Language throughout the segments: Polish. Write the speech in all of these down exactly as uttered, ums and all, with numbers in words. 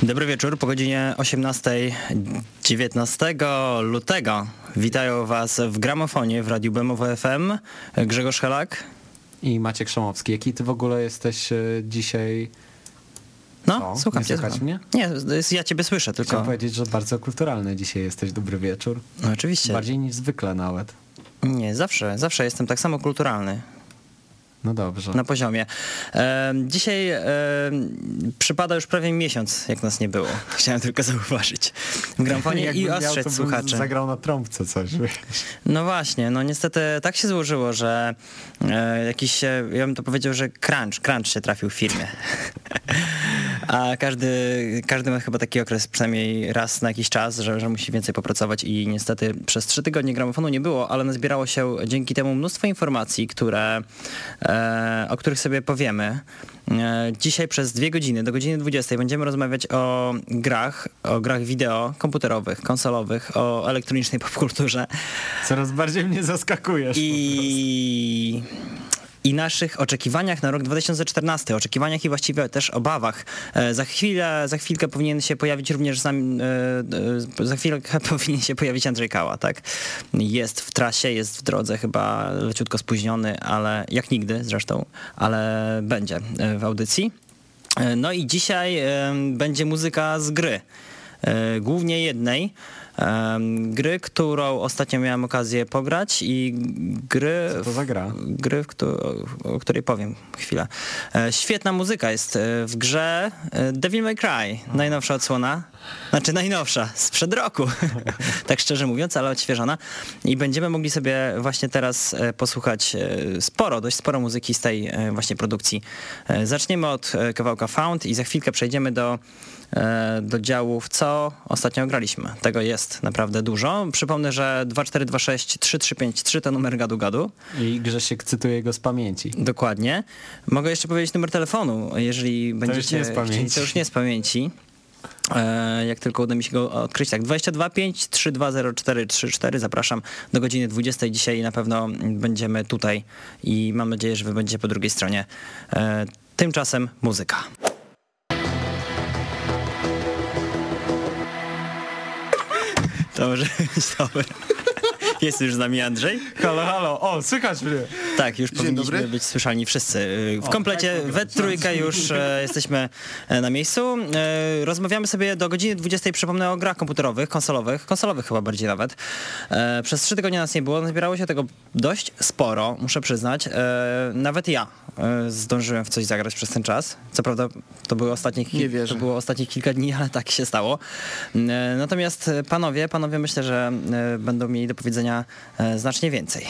Dobry wieczór, po godzinie osiemnasta dziewiętnastego lutego. Witają was w gramofonie w Radiu B M W F M Grzegorz Helak i Maciek Szomowski. Jaki ty w ogóle jesteś dzisiaj? No, Co? słucham Nie cię. słychać mnie? Nie, ja ciebie słyszę, tylko... Chciałem powiedzieć, że bardzo kulturalny dzisiaj jesteś. Dobry wieczór. No, oczywiście. Bardziej niż zwykle nawet. Nie, zawsze, zawsze jestem tak samo kulturalny. No dobrze. Na poziomie. E, dzisiaj e, przypada już prawie miesiąc, jak nas nie było. Chciałem tylko zauważyć. W gramofonie i ostrzec słuchaczy. Zagrał na trąbce coś. Wiesz. No właśnie, no niestety tak się złożyło, że e, jakiś, ja bym to powiedział, że crunch, crunch się trafił w firmie. A każdy, każdy ma chyba taki okres przynajmniej raz na jakiś czas, że, że musi więcej popracować i niestety przez trzy tygodnie gramofonu nie było, ale nazbierało się dzięki temu mnóstwo informacji, które, e, o których sobie powiemy. E, dzisiaj przez dwie godziny, do godziny dwudziestej będziemy rozmawiać o grach, o grach wideo, komputerowych, konsolowych, o elektronicznej popkulturze. Coraz bardziej mnie zaskakujesz. I... I naszych oczekiwaniach na rok dwa tysiące czternasty, oczekiwaniach i właściwie też obawach. Za chwilę, za chwilkę powinien się pojawić również, za, za chwilkę powinien się pojawić Andrzej Kała, tak? Jest w trasie, jest w drodze, chyba leciutko spóźniony, ale jak nigdy zresztą, ale będzie w audycji. No i dzisiaj będzie muzyka z gry, głównie jednej. Gry, którą ostatnio miałem okazję pograć i gry... Co to za gra? Gry, w któ- o której powiem chwilę. Świetna muzyka jest w grze Devil May Cry, najnowsza odsłona. Znaczy najnowsza, sprzed roku, tak szczerze mówiąc, ale odświeżona. I będziemy mogli sobie właśnie teraz posłuchać sporo, dość sporo muzyki z tej właśnie produkcji. Zaczniemy od kawałka Found i za chwilkę przejdziemy do do działów, co ostatnio graliśmy. Tego jest naprawdę dużo. Przypomnę, że dwa cztery dwa sześć trzy trzy pięć trzy to numer gadu gadu. I Grzesiek cytuje go z pamięci. Dokładnie. Mogę jeszcze powiedzieć numer telefonu, jeżeli to będziecie... Już nie z pamięci. To już nie z pamięci. E, jak tylko uda mi się go odkryć. Tak, dwadzieścia dwa pięć trzy dwa zero cztery trzy cztery. Zapraszam do godziny dwudziestej. Dzisiaj na pewno będziemy tutaj i mam nadzieję, że wy będziecie po drugiej stronie. E, tymczasem muzyka. To może być dobre. Jest już z nami Andrzej. Halo, halo, o, słychać mnie. Tak, już Dzień powinniśmy dobry. być słyszalni wszyscy. W O, komplecie tak, we trójkę już e, jesteśmy e, na miejscu. E, rozmawiamy sobie do godziny dwudziestej, przypomnę, o grach komputerowych, konsolowych, konsolowych chyba bardziej nawet. E, przez trzy tygodnie nas nie było, zbierało się tego dość sporo, muszę przyznać. E, nawet ja e, zdążyłem w coś zagrać przez ten czas. Co prawda to były ostatnie, Nie wierzę. to było ostatnich kilka dni, ale tak się stało. E, natomiast panowie, panowie myślę, że e, będą mieli do powiedzenia e, znacznie więcej.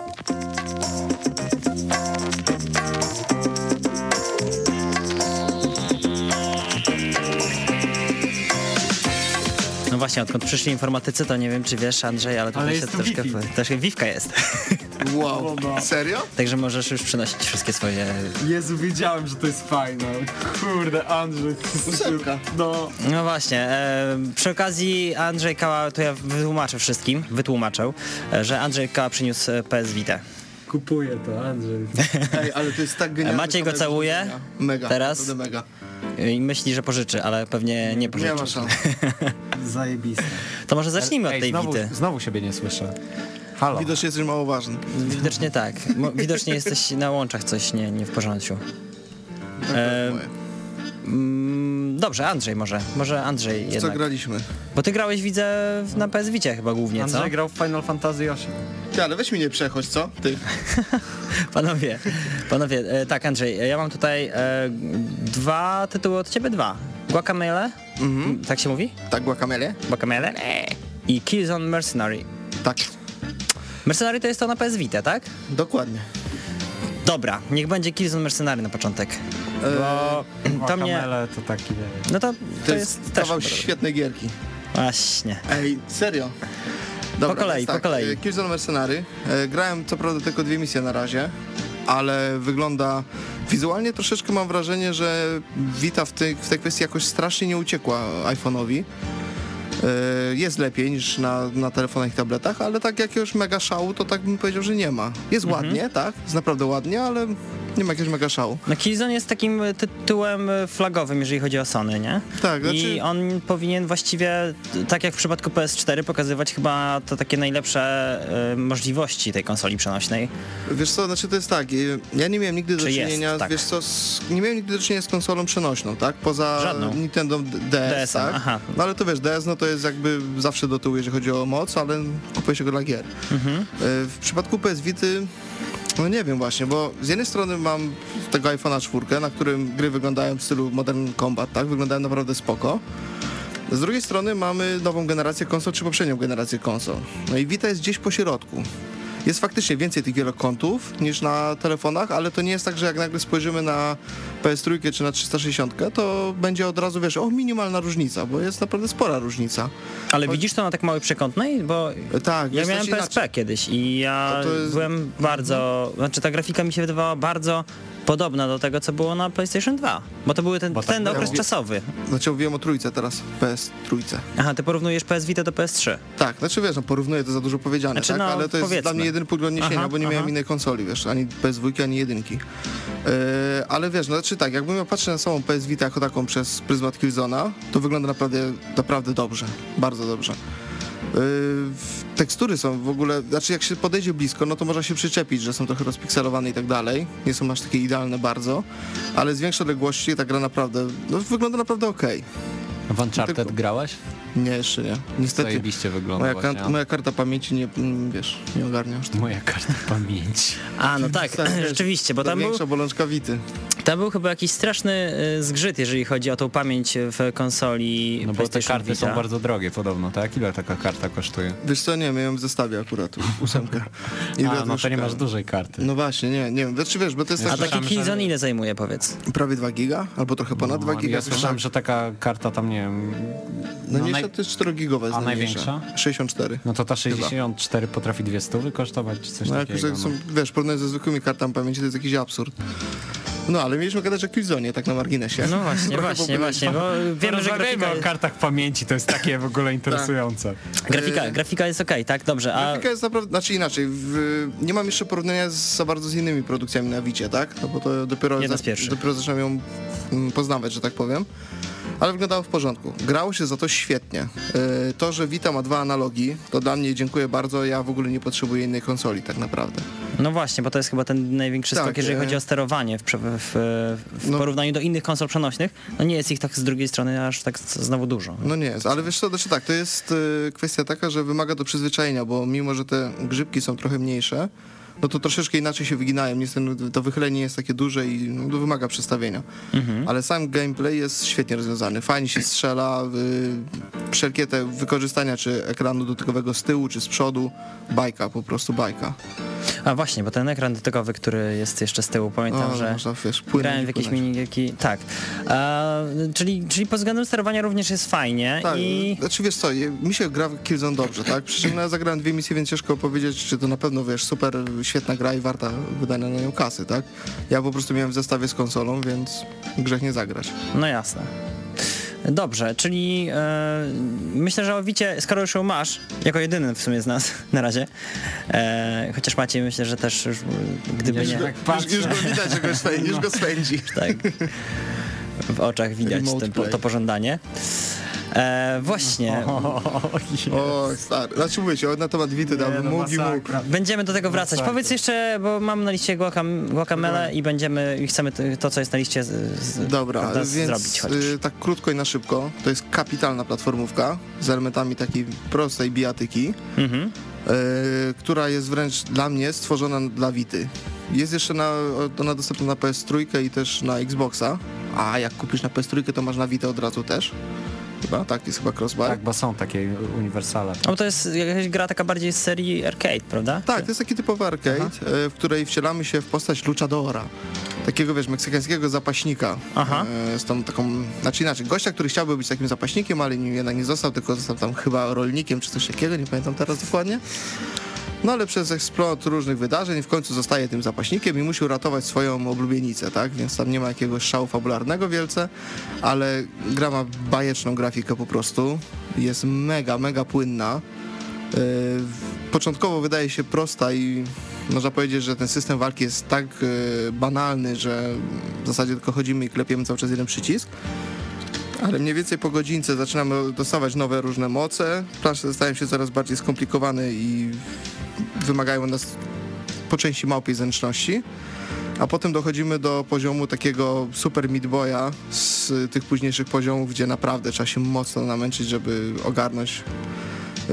No właśnie, odkąd przyszli informatycy, to nie wiem, czy wiesz, Andrzej, ale tutaj Ale się jest tu troszkę... Wi-Fi. Troszkę Wi-Fi jest. Wow, serio? Także możesz już przynosić wszystkie swoje... Jezu, wiedziałem, że to jest fajne. Kurde, Andrzej. Ósemka. No. No właśnie, e, przy okazji Andrzej Kała, to ja wytłumaczę wszystkim, wytłumaczę, e, że Andrzej Kała przyniósł P S Vita. Kupuję to, Andrzej. Ej, ale to jest tak genialne. Maciej go całuje Mega, teraz. naprawdę mega. I myśli, że pożyczy, ale pewnie nie pożyczy. Nie ma szans. Zajebiste. To może zacznijmy od Ej, tej znowu, Vity. znowu siebie nie słyszę. Halo. Widocznie jesteś mało ważny. Widocznie tak. Mo- Widocznie jesteś na łączach coś nie, nie w porządku. E, mm, dobrze, Andrzej może. Może Andrzej Co jednak. graliśmy? Bo ty grałeś, widzę, w- na P S Vicie chyba głównie, co? Andrzej grał w Final Fantasy osiem. Ty, ale weź mi nie przechodź, co? Ty. Panowie, panowie, e, tak Andrzej, ja mam tutaj e, dwa tytuły od ciebie, dwa. Guacamelee, Mhm. tak się mówi? Tak, Guacamele? Guacamelee i Killzone Mercenary. Tak, Mercenary to jest to na P S Vita, tak? dokładnie. Dobra, niech będzie Killzone Mercenary na początek. Bo to mnie... Guacamele to taki, nie wiem. No to, To, to jest jest też kawał chyba dobre. świetnej gierki. Właśnie. Ej, serio. Dobra, Po kolei, więc tak, po kolei. e, Killzone Mercenary. E, Grałem co prawda tylko dwie misje na razie, ale wygląda... Wizualnie troszeczkę mam wrażenie, że Vita w tej, w tej kwestii jakoś strasznie nie uciekła iPhone'owi. E, Jest lepiej niż na, na telefonach i tabletach, ale tak jakiegoś mega szału, to tak bym powiedział, że nie ma. Jest Mhm. ładnie, tak? Jest naprawdę ładnie, ale nie ma jakiegoś mega szału. No Killzone jest takim tytułem flagowym, jeżeli chodzi o Sony, nie? Tak, znaczy... I on powinien właściwie, tak jak w przypadku P S cztery, pokazywać chyba to takie najlepsze y, możliwości tej konsoli przenośnej. Wiesz co, znaczy to jest tak, y, ja nie miałem nigdy do Czy jest, czynienia, tak. wiesz co, z, nie miałem nigdy do czynienia z konsolą przenośną, tak? Poza Żadną. Nintendo D S, D S-em, tak? aha. No ale to wiesz, D S no to jest jakby zawsze do tyłu, jeżeli chodzi o moc, ale kupuje się go dla gier. Mhm. Y, W przypadku P S Vity, no nie wiem właśnie, bo z jednej strony mam tego iPhone'a cztery, na którym gry wyglądają w stylu Modern Combat, tak? Wyglądają naprawdę spoko. Z drugiej strony mamy nową generację konsol, czy poprzednią generację konsol. No i Vita jest gdzieś po środku. Jest faktycznie więcej tych wielokątów niż na telefonach, ale to nie jest tak, że jak nagle spojrzymy na P S trzy czy na trzysta sześćdziesiąt, to będzie od razu, wiesz, o, minimalna różnica, bo jest naprawdę spora różnica. Ale Choć- widzisz to na tak małej przekątnej? Bo Tak, ja wiesz, miałem znaczy P S P inaczej. kiedyś i ja No to jest- byłem bardzo, znaczy ta grafika mi się wydawała bardzo podobna do tego, co było na PlayStation dwa, bo to był ten, Bo tak ten było. okres czasowy. Znaczy mówiłem o trójce teraz, P S trzy. Aha, ty porównujesz P S Vita do P S trzy. Tak, znaczy wiesz, no porównuję, to za dużo powiedziane, Znaczy, tak? no, Ale to jest powiedzmy. dla mnie jeden punkt odniesienia, Aha, bo nie miałem aha. innej konsoli, wiesz, ani P S dwa, ani jedynki. Yy, ale wiesz, no znaczy tak, jakbym miał patrzeć na samą P S Vita jako taką przez pryzmat Killzone'a, to wygląda naprawdę, naprawdę dobrze, bardzo dobrze. Yy, tekstury są w ogóle, znaczy jak się podejdzie blisko, no to można się przyczepić, że są trochę rozpikselowane i tak dalej, nie są aż takie idealne bardzo, ale z większej odległości ta gra naprawdę, no wygląda naprawdę okej. W Uncharted Tylko- grałeś? Nie, jeszcze nie. Niestety. Zajebiście wygląda Moja, właśnie. kar- moja karta pamięci nie, mm, wiesz, nie ogarnia już. Moja karta pamięci. A, no tak, Tak, wiesz, rzeczywiście, bo to tam był, większa bolączka Wity. tam był chyba jakiś straszny y, zgrzyt, jeżeli chodzi o tą pamięć w konsoli No bo te PlayStation karty Vita. są bardzo drogie podobno, tak? Ile taka karta kosztuje? Wiesz co, nie, miałem w zestawie akurat ósemkę. I A, dlatego no to nie masz szukałem. dużej karty. No właśnie, nie, nie wiem, znaczy wiesz, bo to jest Ja A tak, taki słyszałem, że- Killzone ile zajmuje, powiedz? prawie dwa giga, albo trochę ponad dwa giga. Ja coś słyszałem, tak. że taka karta tam, nie wiem... No no nie, naj- to jest cztery gigowa jest A najmniejsza. największa? sześćdziesiąt cztery. No to ta sześćdziesiąt cztery potrafi dwie stówy kosztować, czy coś No jak takiego. już tak są, wiesz, porównać ze zwykłymi kartami pamięci, to jest jakiś absurd. No ale mieliśmy gadać o Killzone, tak na marginesie. No właśnie, Trochę właśnie, popłynęliśmy. właśnie, bo wiemy, że Rozmawiajmy grafika, o kartach pamięci, to jest takie w ogóle interesujące. grafika, grafika jest okej, tak? Dobrze, a Grafika jest naprawdę, znaczy inaczej, w, nie mam jeszcze porównania z, za bardzo z innymi produkcjami na Wicie, tak? No bo to dopiero, Jedna za, z pierwszych. dopiero zaczynam ją mm, poznawać, że tak powiem. Ale wyglądało w porządku. Grało się za to świetnie. Yy, to, że Vita ma dwa analogi, to dla mnie dziękuję bardzo, ja w ogóle nie potrzebuję innej konsoli tak naprawdę. no właśnie, bo to jest chyba ten największy Tak, skok, jeżeli e- chodzi o sterowanie w, prze- w, w No. porównaniu do innych konsol przenośnych. No nie jest ich tak z drugiej strony aż tak z- znowu dużo. No nie jest, ale wiesz co, znaczy tak, to jest yy, kwestia taka, że wymaga to przyzwyczajenia, bo mimo, że te grzybki są trochę mniejsze, no to troszeczkę inaczej się wyginają, niestety to wychylenie jest takie duże i no, to wymaga przestawienia. Mhm. Ale sam gameplay jest świetnie rozwiązany, fajnie się strzela, y, wszelkie te wykorzystania czy ekranu dotykowego z tyłu czy z przodu, bajka, po prostu bajka. A właśnie, bo ten ekran dotykowy, który jest jeszcze z tyłu, pamiętam, O, że można, wiesz, płynąć grałem i w jakieś płynąć. minigierki. Tak. A, czyli, czyli pod względem sterowania również jest fajnie Tak, i... znaczy wiesz co, je- mi się gra w Killzone dobrze, tak? Przy czym no, ja zagrałem dwie misje, więc ciężko powiedzieć, czy to na pewno, wiesz, super świetna gra i warta wydania na nią kasy, tak? Ja po prostu miałem w zestawie z konsolą, więc grzech nie zagrać. No jasne. Dobrze, czyli e, myślę, że o Wicie, skoro już ją masz, jako jedyny w sumie z nas na razie, e, chociaż Maciej myślę, że też już, gdyby Już nie, go- Już, Patrzę. już go widać, że go swędzi, już go swędzi. tak, w oczach widać Remote ten, po, play. to pożądanie. E, właśnie, O, stary. Znaczy mówię ci, na temat Wity dałbym no mógł i mógł. masakra. będziemy do tego wracać. Masakra. Powiedz jeszcze, bo mam na liście guacam, guacamele i będziemy, i chcemy to- to, co jest na liście z, z, Dobra, prawda, więc zrobić chociaż. y, tak krótko i na szybko, to jest kapitalna platformówka z elementami takiej prostej bijatyki, Mhm. y, która jest wręcz dla mnie stworzona dla Vity. Jest jeszcze na, ona dostępna na P S trzy i też na Xboxa, a jak kupisz na P S trzy, to masz na Vita od razu też. Chyba, tak, jest chyba crossbar. Tak, bo są takie uniwersale. No bo to jest jakaś gra taka bardziej z serii arcade, prawda? Tak, to jest taki typowy arcade, e, w której wcielamy się w postać luchadora. Takiego, wiesz, meksykańskiego zapaśnika. Aha. E, z tą taką, znaczy inaczej, gościa, który chciałby być takim zapaśnikiem, ale nim jednak nie został, tylko został tam chyba rolnikiem czy coś takiego, nie pamiętam teraz dokładnie. No ale przez eksplot różnych wydarzeń w końcu zostaje tym zapaśnikiem i musi uratować swoją oblubienicę, tak? Więc tam nie ma jakiegoś szału fabularnego wielce, ale gra ma bajeczną grafikę po prostu. Jest mega, mega płynna. Yy, początkowo wydaje się prosta i można powiedzieć, że ten system walki jest tak yy, banalny, że w zasadzie tylko chodzimy i klepiemy cały czas jeden przycisk. Ale mniej więcej po godzince zaczynamy dostawać nowe różne moce. Plansze stają się coraz bardziej skomplikowane i wymagają od nas po części małpiej zręczności. A potem dochodzimy do poziomu takiego super Meat Boya z tych późniejszych poziomów, gdzie naprawdę trzeba się mocno namęczyć, żeby ogarnąć yy,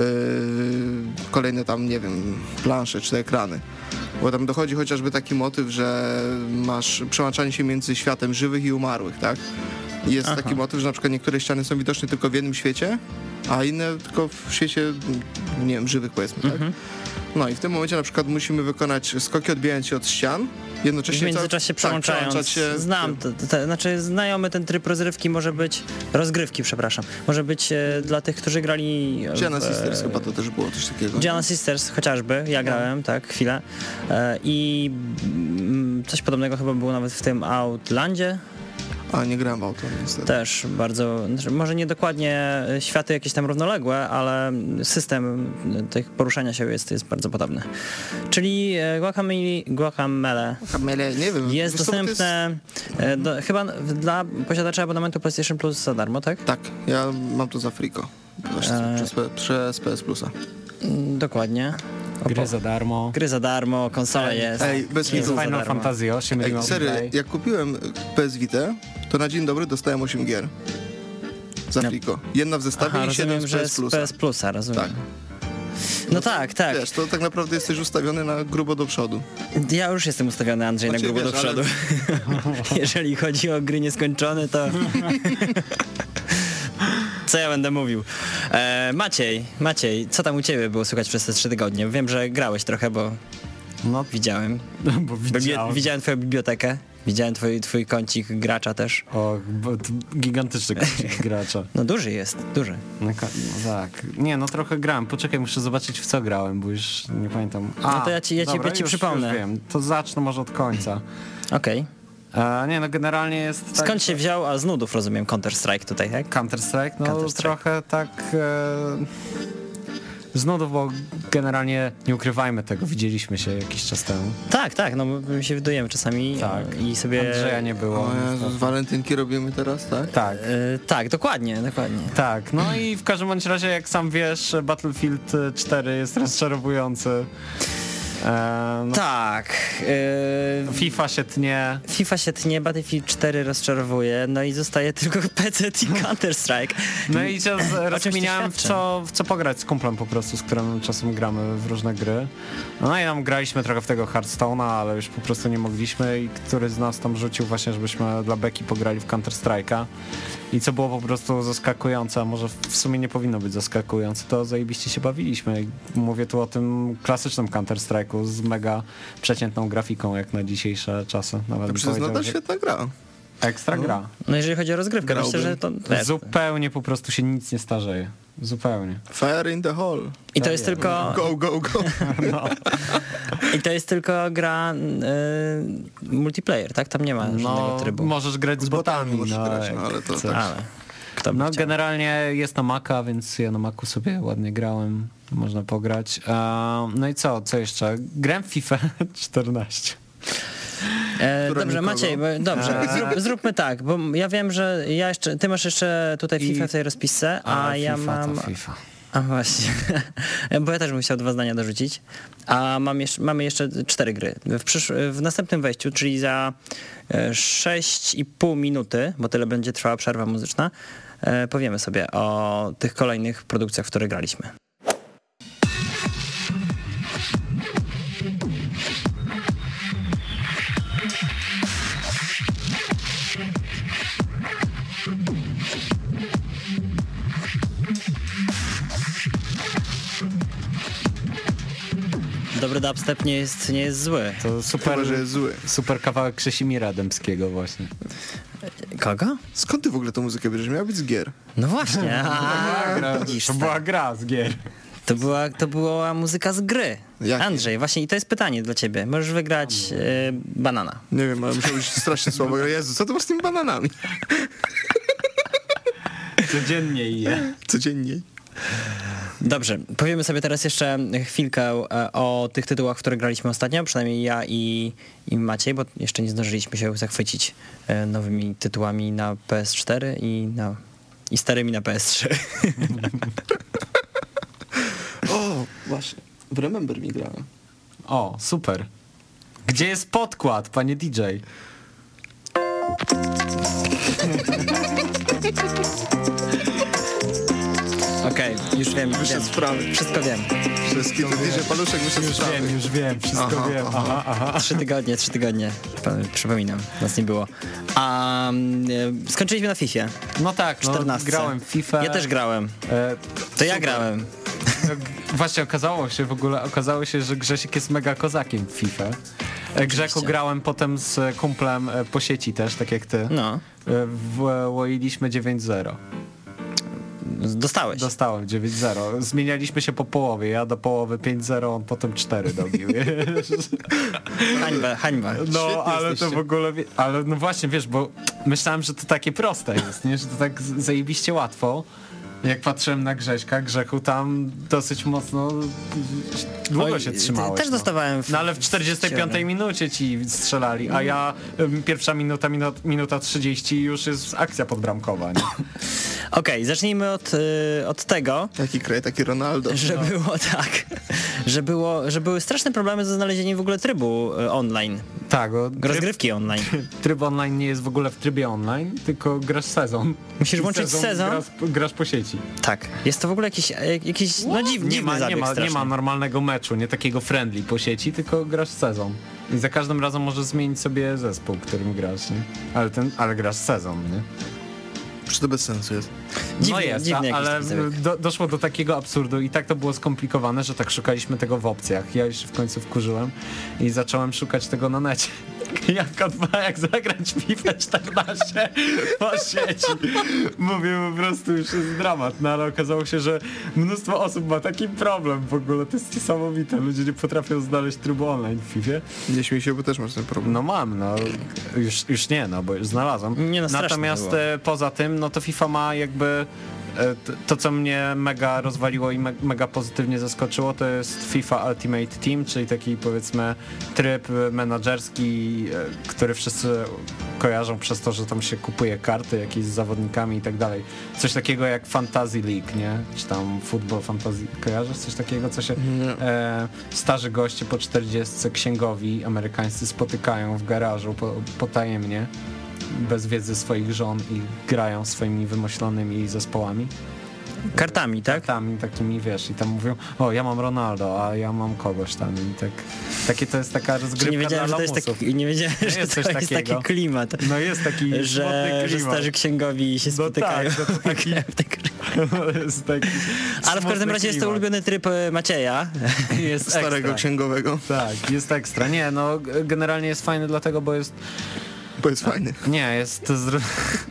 kolejne tam, nie wiem, plansze czy ekrany. Bo tam dochodzi chociażby taki motyw, że masz przełączanie się między światem żywych i umarłych, tak? Jest Aha. taki motyw, że na przykład niektóre ściany są widoczne tylko w jednym świecie, a inne tylko w świecie, nie wiem, żywych powiedzmy, tak? Mhm. No i w tym momencie na przykład musimy wykonać skoki odbijając się od ścian, jednocześnie W międzyczasie cały- przełączając, tak, przełączać się, znam, te, te, znaczy znajomy ten tryb rozrywki może być, rozgrywki, przepraszam, może być e, dla tych, którzy grali w, Giana Sisters e, chyba to też było coś takiego. Giana Sisters chociażby, ja grałem, tak, chwilę. E, I mm, coś podobnego chyba było nawet w tym Outlandzie. A nie grałem w auto niestety. Też bardzo, znaczy może nie dokładnie światy jakieś tam równoległe, ale system tych poruszania się jest, jest bardzo podobny. Czyli e, Guacamelee, Guacamele Kamele, nie wiem. jest wiesz co, bo to dostępne e, do, chyba dla posiadaczy abonamentu PlayStation Plus za darmo, tak? Tak, ja mam to za friko. Właśnie E. przez, P- przez P S Plusa. Mm, Dokładnie. Gry za darmo. Gry za darmo, konsola jest. Ej, bez jest kitu. za Final darmo. Fantasy osiem Ej, remake. sery, jak kupiłem P S Vita, to na dzień dobry dostałem osiem gier. Za No. friko. Jedna w zestawie Aha, i siedem rozumiem, z że P S z Plusa. P S Plusa, rozumiem. Tak. No tak, tak. Wiesz, to tak naprawdę jesteś ustawiony na grubo do przodu. Ja już jestem ustawiony, Andrzej, Znaczy, na grubo do wiesz, ale- przodu. Jeżeli chodzi o gry nieskończone, to... Co ja będę mówił? E, Maciej, Maciej, co tam u ciebie było słychać przez te trzy tygodnie? Wiem, że grałeś trochę, bo No, widziałem. bo Bibli- widziałem. widziałem twoją bibliotekę. Widziałem twój, twój kącik gracza też. O, bo to gigantyczny kącik gracza. No duży jest, duży. No, ka- no tak. Nie, no trochę grałem. Poczekaj, muszę zobaczyć w co grałem, bo już nie pamiętam. No to ja ci- ja ci- dobra, ja ci już, przypomnę. Już wiem. To zacznę może od końca. Okej. E, nie, no generalnie jest tak... Skąd się wziął, a z nudów rozumiem, Counter-Strike tutaj, tak? Counter-Strike? No Counter-Strike. trochę tak... E... Z nudów, bo generalnie nie ukrywajmy tego, widzieliśmy się jakiś czas temu. Tak, tak, no my się widujemy czasami Tak. i sobie... Andrzeja nie było. O Jezus, walentynki robimy teraz, tak? Tak. E, tak, dokładnie, dokładnie. Tak, no i w każdym bądź razie, jak sam wiesz, Battlefield cztery jest rozczarowujący. E, no, Tak. e, FIFA się tnie. FIFA się tnie, Battlefield cztery rozczarowuje, no i zostaje tylko P C i Counter-Strike. No i czas rozkminiałem, w świadczy? co, w co pograć z kumplem po prostu, z którym czasem gramy w różne gry. No i tam graliśmy trochę w tego Hearthstone'a, ale już po prostu nie mogliśmy i któryś z nas tam rzucił właśnie, żebyśmy dla beki pograli w Counter-Strike'a. I co było po prostu zaskakujące, a może w sumie nie powinno być zaskakujące, to zajebiście się bawiliśmy. I mówię tu o tym klasycznym Counter-Strike'u z mega przeciętną grafiką, jak na dzisiejsze czasy. Nawet To bym przecież powiedział, nadal że świetna gra. ekstra gra. No jeżeli chodzi o rozgrywkę, Grałbym. myślę, że to... wiesz, Zupełnie po prostu się nic nie starzeje. Zupełnie. Fire in the hall. I to Tak jest jest. tylko... Go, go, go. I to jest tylko gra y, multiplayer, tak? Tam nie ma żadnego No, trybu. możesz grać z Z botami botami, możesz no, grać, jak no, ale to chcesz. tak. Ale kto by No chciał? generalnie jest na Maca, więc ja na Macu sobie ładnie grałem, można pograć. E, no i co, co jeszcze? Grałem w FIFA czternaście. E, Która dobrze, nikogo? Maciej, bo, dobrze, Eee. zrób, zróbmy tak, bo ja wiem, że ja jeszcze, ty masz jeszcze tutaj I- FIFA w tej rozpisce, a, Ale ja FIFA mam... to FIFA. A właśnie, bo ja też bym chciał dwa zdania dorzucić, a mam jeszcze, mamy jeszcze cztery gry. W, przysz... w następnym wejściu, czyli za e, sześć i pół minuty, bo tyle będzie trwała przerwa muzyczna, e, powiemy sobie o tych kolejnych produkcjach, w które graliśmy. Dobry dubstep nie jest, nie jest zły. To super, Chyba, że jest zły. super kawałek Krzesimira Dębskiego właśnie. Kogo? Skąd ty w ogóle tę muzykę bierzesz? Miała być z gier. No właśnie. A, Gra, widzisz, to tak. była gra z gier. To była, to była muzyka z gry. Jakiej? Andrzej, właśnie i to jest pytanie dla ciebie. Możesz wygrać e, banana. Nie wiem, ale musiał być strasznie słabo. Jezu, co to masz z tymi bananami? Codziennie je. Codziennie. Dobrze, powiemy sobie teraz jeszcze chwilkę e, o tych tytułach, w które graliśmy ostatnio, przynajmniej ja i, i Maciej, bo jeszcze nie zdążyliśmy się zachwycić e, nowymi tytułami na P S cztery i, na, i starymi na P S trzy. O, właśnie. W Remember mi grałem. O, super. Gdzie jest podkład, panie D J? Okej, okay, już wiem, Wyszedł wiem. z sprawy. Wszystko wiem. Wszystkie te D J Paluszek wyszedł z Już sprawy. wiem, już wiem, wszystko Aha, wiem. aha. Aha, aha. Trzy tygodnie, trzy tygodnie. Przypominam, nas nie było. A e, skończyliśmy na Fifie. No tak, no, czternastce. grałem w FIFA. Ja też grałem. E, To ja super. grałem. No, właśnie okazało się w ogóle, okazało się, że Grzesiek jest mega kozakiem w FIFA. E, Grzeku grałem potem z kumplem e, po sieci też, tak jak ty. No, E, Włoiliśmy dziewięć zero. dostałeś. Dostałem dziewięć zero. Zmienialiśmy się po połowie. Ja do połowy pięć zero, on potem cztery dobił. Hańba, hańba. No, Świetnie ale to jesteście. w ogóle, wie- ale no właśnie, wiesz, bo myślałem, że to takie proste jest, nie? Że to tak z- zajebiście łatwo. Jak patrzyłem na Grześka, Grzechu tam dosyć mocno długo Oj, się ty trzymałeś. też no. dostawałem w- No ale w czterdziestej piątej minucie ci strzelali, a ja ym, pierwsza minuta, minuta, minuta trzydzieści już jest akcja podbramkowa, nie? Okej, zacznijmy od, y, od tego, Jaki kraj, taki Ronaldo. że było tak, że, było, że były straszne problemy ze znalezieniem w ogóle trybu y, online, Tak, o, tryb, rozgrywki online. tryb online nie jest w ogóle w trybie online, tylko grasz sezon. Musisz I włączyć sezon? Grasz, grasz po sieci. Tak, jest to w ogóle jakiś, e, jakiś no dziw, Nie dziwny ma, nie, zabieg ma, nie strasznie. ma normalnego meczu, nie takiego friendly po sieci, tylko grasz sezon. I za każdym razem możesz zmienić sobie zespół, którym grasz, nie? Ale, ten, ale grasz sezon, nie? Przecież to bez sensu jest. Dziwny, no jest, dziwny a, jakiś ale taki zabieg. do, doszło do takiego absurdu i tak to było skomplikowane, że tak szukaliśmy tego w opcjach. Ja już się w końcu wkurzyłem i zacząłem szukać tego na necie. Jak odwa, jak zagrać FIFA czternaście po sieci. Mówię, po prostu już jest dramat, no ale okazało się, że mnóstwo osób ma taki problem w ogóle. To jest niesamowite. Ludzie nie potrafią znaleźć trybu online w FIFA. Nie śmiej się, bo też masz ten problem. No mam, no już, już nie, no bo już znalazłem. Nie, no, straszne Natomiast było. e, poza tym, no to FIFA ma jakby e, t- to, co mnie mega rozwaliło i me, mega pozytywnie zaskoczyło, to jest FIFA Ultimate Team, czyli taki powiedzmy tryb menadżerski, e, który wszyscy kojarzą przez to, że tam się kupuje karty jakieś z zawodnikami i tak dalej. Coś takiego jak Fantasy League, nie? Czy tam Football Fantasy, kojarzysz coś takiego, co się Nie. e, starzy goście po czterdziestce księgowi amerykańscy spotykają w garażu po, potajemnie, bez wiedzy swoich żon i grają swoimi wymyślonymi zespołami. Kartami, tak? Tam takimi, wiesz, i tam mówią, o, ja mam Ronaldo, a ja mam kogoś tam i tak, takie to jest taka rozgrywka Nie wiedziałem, że dla to jest lamusów. taki, nie wiedziałem, No że jest to coś jest takiego. taki klimat, No jest taki że, smutny że klimat. starzy księgowi się No spotykają. tak, no to taki- w tej grze. jest taki Ale w każdym smutny razie jest to klimat. ulubiony tryb e, Macieja. Jest Starego ekstra. księgowego. Tak, jest ekstra. Nie, no g- generalnie jest fajny dlatego, bo jest Bo jest fajny. Nie, jest to zru...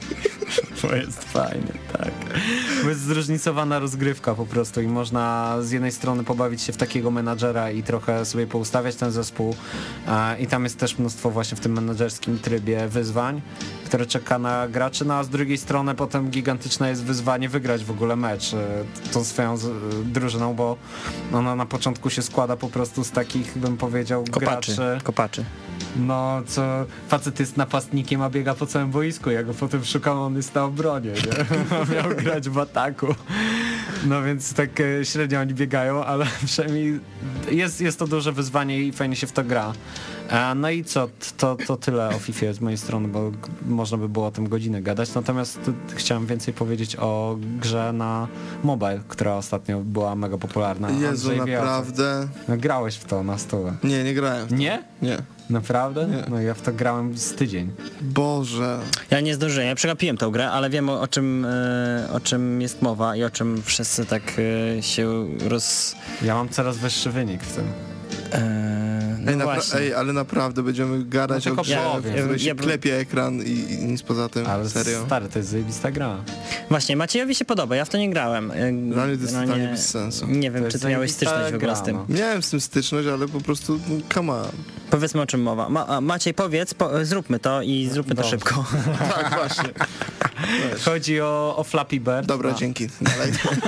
Bo jest fajnie, tak. Bo jest zróżnicowana rozgrywka po prostu i można z jednej strony pobawić się w takiego menadżera i trochę sobie poustawiać ten zespół e, i tam jest też mnóstwo właśnie w tym menadżerskim trybie wyzwań, które czeka na graczy, no a z drugiej strony potem gigantyczne jest wyzwanie wygrać w ogóle mecz e, tą swoją z, drużyną, bo ona na początku się składa po prostu z takich, bym powiedział, Kopaczy, graczy. kopaczy. No, co facet jest napastnikiem, a biega po całym boisku. Ja go potem szukam, on jest na obronie, nie? A miał grać w ataku. No więc tak e, średnio oni biegają, ale przynajmniej jest, jest to duże wyzwanie i fajnie się w to gra. E, no i co, to, to tyle o FIFA z mojej strony, bo g- można by było o tym godzinę gadać. Natomiast t- chciałem więcej powiedzieć o grze na mobile, która ostatnio była mega popularna. Jezu, Andrzej wie o co. naprawdę. No, grałeś w to na stole. Nie, nie grałem. Nie? Nie. Naprawdę? Nie. No ja w to grałem z tydzień. Boże. Ja nie zdążyłem, ja przegapiłem tą grę, ale wiem o, o, czym, e, o czym jest mowa i o czym wszyscy tak e, się roz... Ja mam coraz wyższy wynik w tym. E, Ej, napra- właśnie. ej, ale naprawdę będziemy gadać No tylko o grze, połowie. w której się Ja- ja- klepie ekran i, i nic poza tym, Ale serio. stary, to jest zajebista gra. Właśnie, Maciejowi się podoba, ja w to nie grałem. Dla mnie to jest Generalnie totalnie bez sensu. Nie wiem, To czy jest ty miałeś zajebista styczność w ogóle gra, z tym. no. Miałem z tym styczność, ale po prostu, no, come on. Powiedzmy, o czym mowa. Ma, a, Maciej, powiedz, po, zróbmy to i zróbmy to Dobrze. szybko. Tak, właśnie. Chodzi o, o Flappy Bird. Dobra, no. dzięki. Dalej.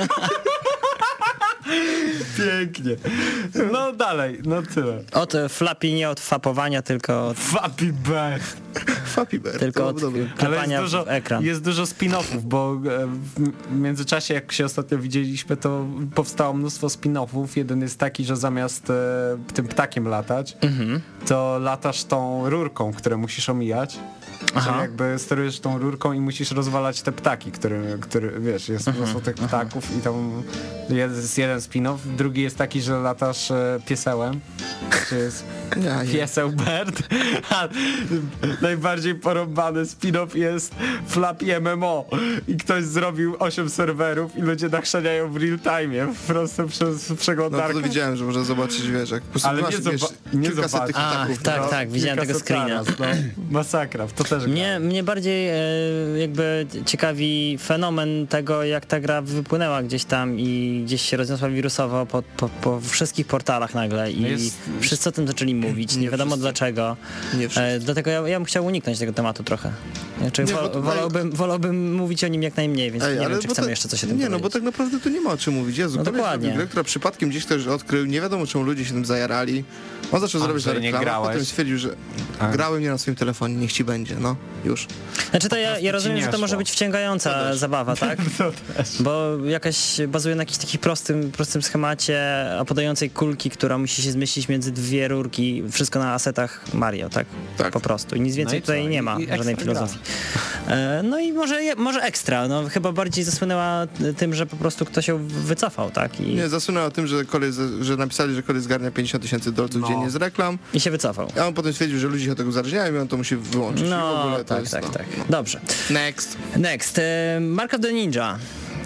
Pięknie. No dalej, no tyle. Od e, flappy, nie od fapowania, tylko od, Flappy Bird. Fappy Bear, tylko to od dobre. Ale jest klepania dużo, w ekran. jest dużo spin-offów, bo e, w międzyczasie, jak się ostatnio widzieliśmy, to powstało mnóstwo spin-offów. Jeden jest taki, że zamiast e, tym ptakiem latać, Mhm. to latasz tą rurką, które musisz omijać. Aha. Czyli jakby sterujesz tą rurką i musisz rozwalać te ptaki, które, które wiesz, jest mnóstwo tych ptaków i tam jest jeden spin-off, drugi jest taki, że latasz e, piesełem, czy jest Ja, ja. pieseł bird, a najbardziej porąbany spin-off jest Flappy M M O i ktoś zrobił osiem serwerów i ludzie nachrzaniają w real time, po prostu przez No przeglądarkę. to widziałem, że można zobaczyć, wiesz, jak po prostu Ale masz, nie wiesz, zoba- nie kilkaset zobacz. tych A, ptaków. tak, no. tak, widziałem tego Kilkaset screena. naraz, no. Masakra, w to też Mnie, mnie bardziej e, jakby ciekawi fenomen tego, jak ta gra wypłynęła gdzieś tam i gdzieś się rozniosła wirusowo po, po, po wszystkich portalach nagle i No jest- wszyscy o tym zaczęli mówić, nie, Nie wiadomo wszyscy. dlaczego. Nie wszyscy. E, dlatego ja, ja bym chciał uniknąć tego tematu trochę. Znaczy, Nie, bo wo, tutaj- wolałbym, wolałbym mówić o nim jak najmniej, więc Ej, nie ale wiem, czy bo chcemy tak- jeszcze coś o tym Nie, powiedzieć. no bo tak naprawdę tu nie ma o czym mówić. Jezu, No koleś dokładnie. zrobił grę, która przypadkiem gdzieś ktoś odkrył, nie wiadomo czemu ludzie się tym zajarali. On zaczął Andrzej, zrobić na nie reklamę, grałeś? potem stwierdził, że A. grałem nie na swoim telefonie, niech ci będzie, no, już. Znaczy to ja, prostu ja ci rozumiem, nie że to może szło. być wciągająca To też. zabawa, tak? To też. Bo jakaś bazuje na jakimś takim prostym, prostym schemacie opadającej kulki, która musi się zmieścić między dwie rurki, wszystko na asetach Mario, tak? Tak. Po prostu. I nic więcej i co? tutaj nie ma, I- i żadnej ekstra filozofii. E, No i może, je- może ekstra, no chyba bardziej zasłynęła tym, że po prostu ktoś ją wycofał, tak? I, Nie, zasunęło tym, że koleś, że napisali, że koleś zgarnia pięćdziesiąt tysięcy dolców No. dziennie z reklam, i się wycofał. a on potem stwierdził, że ludzie się od tego uzależniają i on to musi wyłączyć. I w No, ogóle to tak, jest, tak, no. tak. Dobrze. Next. Next. E, Mark of the Ninja.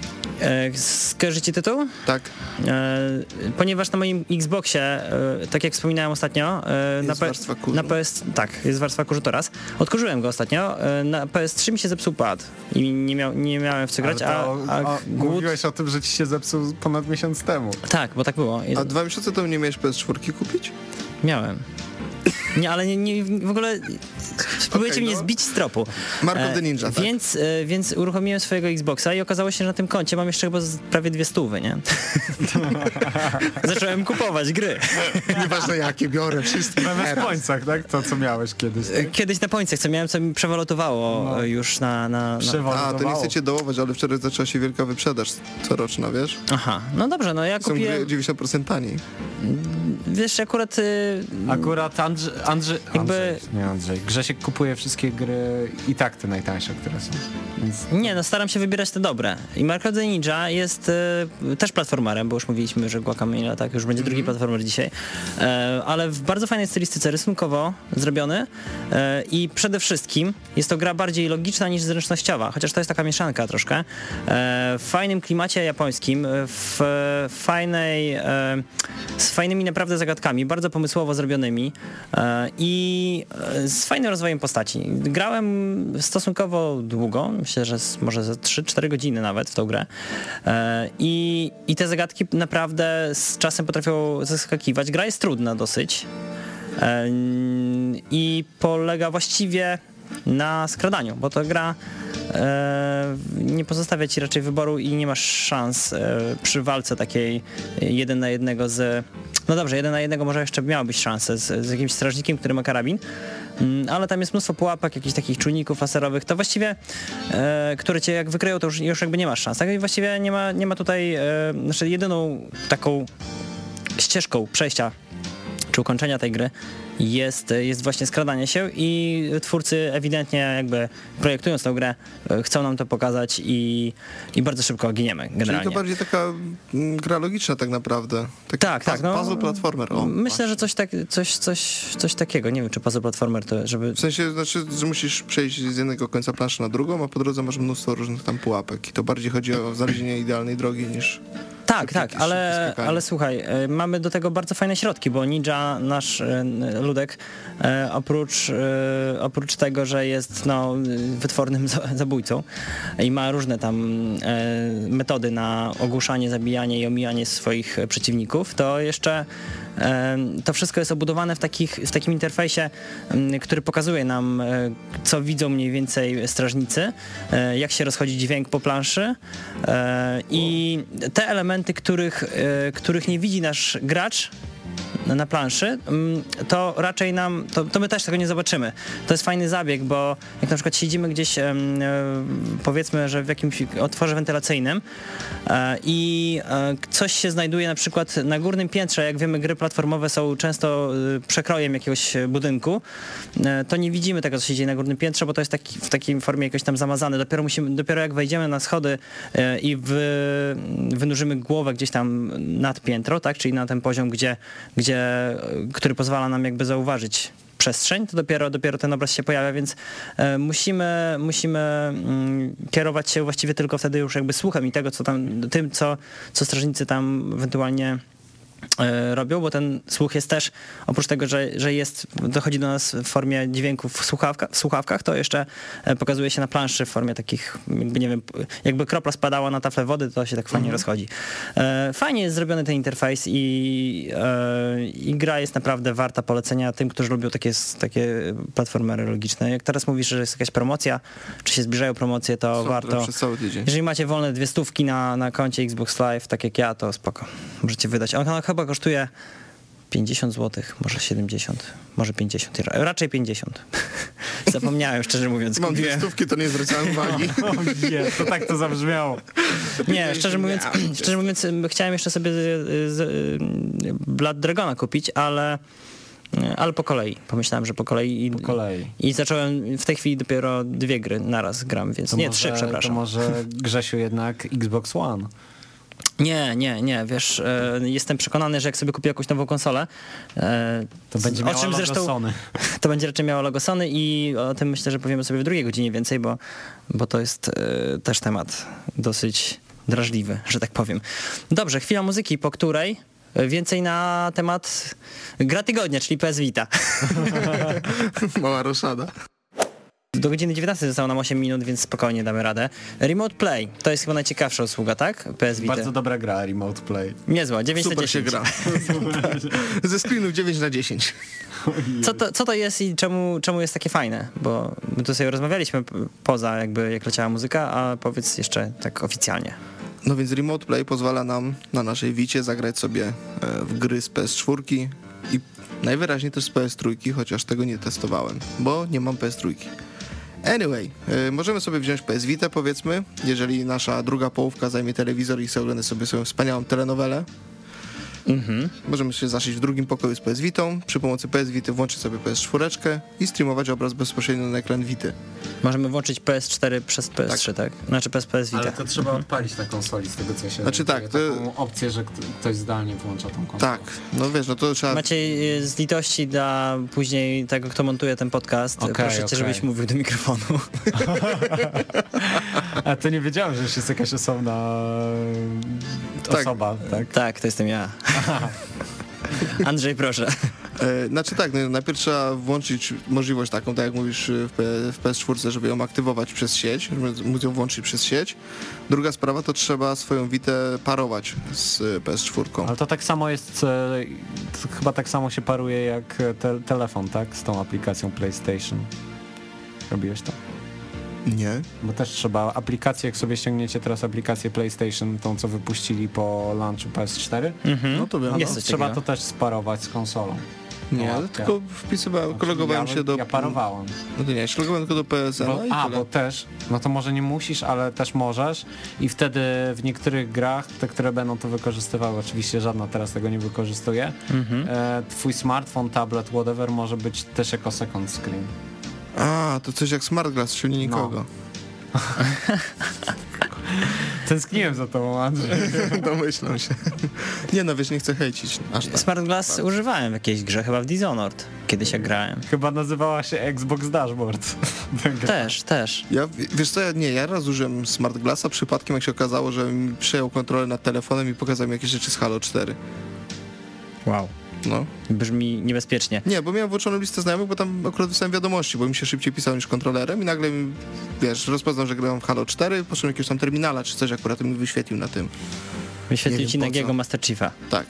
E, Skojarzycie tytuł? Tak. E, ponieważ na moim Xboxie, e, tak jak wspominałem ostatnio, e, na, Jest P- warstwa kurzu. na P S, tak, jest warstwa kurzu to raz. Odkurzyłem go ostatnio, e, na P S trzy mi się zepsuł pad i nie, miał, nie miałem w co grać, Ale a, to, a o, głód... mówiłeś o tym, że ci się zepsuł ponad miesiąc temu. Tak, bo tak było. I A dwa miesiące temu nie miałeś P S cztery kupić? miałem. Nie, ale nie, nie, w ogóle spróbujecie Okej, mnie no. zbić z tropu. Mark of E, the Ninja, tak. Więc, e, więc uruchomiłem swojego Xboxa i okazało się, że na tym koncie mam jeszcze chyba z- prawie dwie stówy, nie? Zacząłem kupować gry. Nieważne jakie, biorę wszystkie. Nawet w teraz. końcach, tak? To, co miałeś kiedyś. Tak? Kiedyś na pońcach, co miałem, co mi przewalotowało No. e, już na... na, na... A, to nie Przewalowało. chcecie dołować, ale wczoraj zaczęła się wielka wyprzedaż coroczna, wiesz? Aha, no dobrze, no ja Są gry kupiłem... dziewięćdziesiąt procent taniej. Wiesz, akurat... y, Akurat Andrzej, Andrzej, Jakby- Andrzej, nie Andrzej, Grzesiek kupuje wszystkie gry i tak te najtańsze, które są. Więc Nie, no staram się wybierać te dobre. I Mark of the Ninja jest e, też platformerem, bo już mówiliśmy, że Guacamelee, tak, już będzie drugi platformer dzisiaj, e, ale w bardzo fajnej stylistyce, rysunkowo zrobiony e, i przede wszystkim jest to gra bardziej logiczna niż zręcznościowa, chociaż to jest taka mieszanka troszkę. E, w fajnym klimacie japońskim, w fajnej, e, z fajnymi naprawdę zagadkami, bardzo pomysłowo zrobionymi e, i e, z fajnym rozwojem postaci. Grałem stosunkowo długo, myślę, że z, może ze trzy cztery godziny nawet w tą grę. E, I, I te zagadki naprawdę z czasem potrafią zaskakiwać. Gra jest trudna dosyć e, i polega właściwie na skradaniu, bo to gra e, nie pozostawia ci raczej wyboru i nie masz szans e, przy walce takiej jeden na jednego z... No dobrze, jeden na jednego może jeszcze miałabyś szansę z, z jakimś strażnikiem, który ma karabin, mm, ale tam jest mnóstwo pułapek, jakichś takich czujników laserowych, to właściwie, e, które cię jak wykryją, to już, już jakby nie masz szans. Tak i właściwie nie ma, nie ma tutaj, e, znaczy jedyną taką ścieżką przejścia czy ukończenia tej gry jest, jest właśnie skradanie się i twórcy ewidentnie jakby projektując tę grę chcą nam to pokazać i, i bardzo szybko giniemy Czyli generalnie. to bardziej taka mm, gra logiczna tak naprawdę. Taki Tak, tak, no. Puzzle platformer. O, Myślę, że coś, tak, coś, coś, coś takiego, nie wiem czy puzzle platformer to, żeby... W sensie, znaczy, że musisz przejść z jednego końca planszy na drugą, a po drodze masz mnóstwo różnych tam pułapek. I to bardziej chodzi o znalezienie idealnej drogi niż... Tak, tak, szybkie ale, skakanie. ale słuchaj, e, mamy do tego bardzo fajne środki, bo Ninja, nasz e, Ludek, e, oprócz, e, oprócz tego, że jest no, wytwornym za- zabójcą i ma różne tam e, metody na ogłuszanie, zabijanie i omijanie swoich przeciwników, to jeszcze e, to wszystko jest obudowane w, takich, w takim interfejsie, m, który pokazuje nam, e, co widzą mniej więcej strażnicy, e, jak się rozchodzi dźwięk po planszy e, i te elementy, których, e, których nie widzi nasz gracz na na planszy, mm, to raczej nam, to, to my też tego nie zobaczymy. To jest fajny zabieg, bo jak na przykład siedzimy gdzieś, em, e, powiedzmy, że w jakimś otworze wentylacyjnym e, i e, coś się znajduje na przykład na górnym piętrze, jak wiemy, gry platformowe są często e, przekrojem jakiegoś budynku, e, to nie widzimy tego, co się dzieje na górnym piętrze, bo to jest taki, w takiej formie jakoś tam zamazane. Dopiero musimy, dopiero jak wejdziemy na schody e, i wy, wynurzymy głowę gdzieś tam nad piętro, tak, czyli na ten poziom, gdzie, gdzie, który pozwala nam jakby zauważyć przestrzeń, to dopiero, dopiero ten obraz się pojawia, więc e, musimy, musimy mm, kierować się właściwie tylko wtedy już jakby słuchem i tego, co tam, tym, co, co strażnicy tam ewentualnie e, robią, bo ten słuch jest też, oprócz tego, że, że jest, dochodzi do nas w formie dźwięków w, słuchawka, w słuchawkach, to jeszcze e, pokazuje się na planszy w formie takich, jakby nie wiem, jakby kropla spadała na taflę wody, to się tak fajnie Mhm. rozchodzi. E, fajnie jest zrobiony ten interfejs i, e, i gra jest naprawdę warta polecenia tym, którzy lubią takie, takie platformery logiczne. Jak teraz mówisz, że jest jakaś promocja, czy się zbliżają promocje, to Są warto. przez cały tydzień. Jeżeli macie wolne dwie stówki na, na koncie Xbox Live, tak jak ja, to spoko. Możecie wydać. On chyba kosztuje pięćdziesiąt złotych, może siedemdziesiąt, może pięćdziesiąt, raczej pięćdziesiąt. Zapomniałem, szczerze mówiąc. Mam dwie kupiłem. stówki, to nie zwracałem uwagi. O nie, to tak to zabrzmiało. Nie, szczerze mówiąc, szczerze mówiąc, chciałem jeszcze sobie z, z, Blood Dragona kupić, ale, ale po kolei. Pomyślałem, że po kolei. I, Po kolei. I zacząłem w tej chwili dopiero dwie gry naraz gram, więc To nie, może, trzy, przepraszam. To może, Grzesiu, jednak Xbox One. Nie, nie, nie, wiesz, e, jestem przekonany, że jak sobie kupię jakąś nową konsolę, e, To będzie o miała czym logo zresztą Sony. to będzie raczej miało logo Sony i o tym myślę, że powiemy sobie w drugiej godzinie więcej, bo, bo to jest e, też temat dosyć drażliwy, że tak powiem. Dobrze, chwila muzyki, po której więcej na temat gra tygodnia, czyli P S Vita. Mała roszada. Do godziny dziewiętnastej zostało nam osiem minut, więc spokojnie damy radę. Remote Play, to jest chyba najciekawsza usługa, tak? P S Vita. Bardzo dobra gra, Remote Play. Niezła, dziewięć na Super się dziesięć. gra. Ze screenów dziewięć na dziesięć. Co to, co to jest i czemu, czemu jest takie fajne? Bo my tu sobie rozmawialiśmy p- poza jakby jak leciała muzyka, a powiedz jeszcze tak oficjalnie. No więc Remote Play pozwala nam na naszej Wicie zagrać sobie e, w gry z P S cztery i najwyraźniej też z P S trzy, chociaż tego nie testowałem, bo nie mam P S trzy. Anyway, e, możemy sobie wziąć P S Vita, powiedzmy, jeżeli nasza druga połówka zajmie telewizor i chce oglądać sobie swoją wspaniałą telenowelę. Mhm. Możemy się zaszyć w drugim pokoju z P S Vitą, przy pomocy P S Vity włączyć sobie P S cztery i streamować obraz bezpośrednio na ekran Vity. Możemy włączyć P S cztery przez P S trzy, tak? Znaczy przez P S Vita. Ale to trzeba odpalić na konsoli z tego, co się Znaczy tak, orientuję, to- taką opcję, że kto- ktoś zdalnie włącza tą konsolę. Tak, no wiesz, no to trzeba... Maciej, y, z litości dla później tego, kto montuje ten podcast, Okej, proszę cię, okej. żebyś mówił do mikrofonu. A to nie wiedziałem, że już jest jakaś osobna Tak. osoba, tak? Tak, to jestem ja. Andrzej, proszę. E, znaczy tak, no, najpierw trzeba włączyć możliwość taką, tak jak mówisz w, P, w P S cztery, żeby ją aktywować przez sieć, żeby móc ją włączyć przez sieć. Druga sprawa to trzeba swoją Vitę parować z P S cztery. Ale to tak samo jest, e, to chyba tak samo się paruje jak te, telefon, tak? Z tą aplikacją PlayStation. Robiłeś to? Nie. Bo też trzeba aplikację, jak sobie ściągniecie teraz aplikację PlayStation, tą co wypuścili po launchu P S cztery, Mhm. No to wiem. no Jest to coś trzeba takiego. to też sparować z konsolą. Nie, No, ale łapkę. tylko wpisywałem, kolegowałem ja, się do... Ja parowałem. No to nie, ja kolegowałem tylko do P S N. Bo, no i a, tyle. bo też, no to może nie musisz, ale też możesz i wtedy w niektórych grach, te, które będą to wykorzystywały, oczywiście żadna teraz tego nie wykorzystuje, Mhm. e, twój smartfon, tablet, whatever może być też jako second screen. A, to coś jak Smart Glass, czyli nikogo. Tęskniłem za tobą, Andrzej. Domyślam się. Nie no, wiesz, nie chcę hejcić. Aż tak. Smart Glass używałem w jakiejś grze, chyba w Dishonored, kiedyś jak grałem. Chyba nazywała się Xbox Dashboard. Też, też. Ja, wiesz co, ja, nie, ja raz użyłem Smart Glassa przypadkiem, jak się okazało, że mi przejął kontrolę nad telefonem i pokazał mi jakieś rzeczy z Halo cztery. Wow. No. Brzmi niebezpiecznie. Nie, bo miałem włączoną listę znajomych, bo tam akurat wysłałem wiadomości, bo mi się szybciej pisał niż kontrolerem i nagle, mi, wiesz, rozpoznał, że grałem w Halo cztery, poszedłem jakiegoś tam terminala czy coś, akurat mi wyświetlił na tym. Wyświetlił Nie ci wiem, po nagiego co. Master Chiefa. Tak.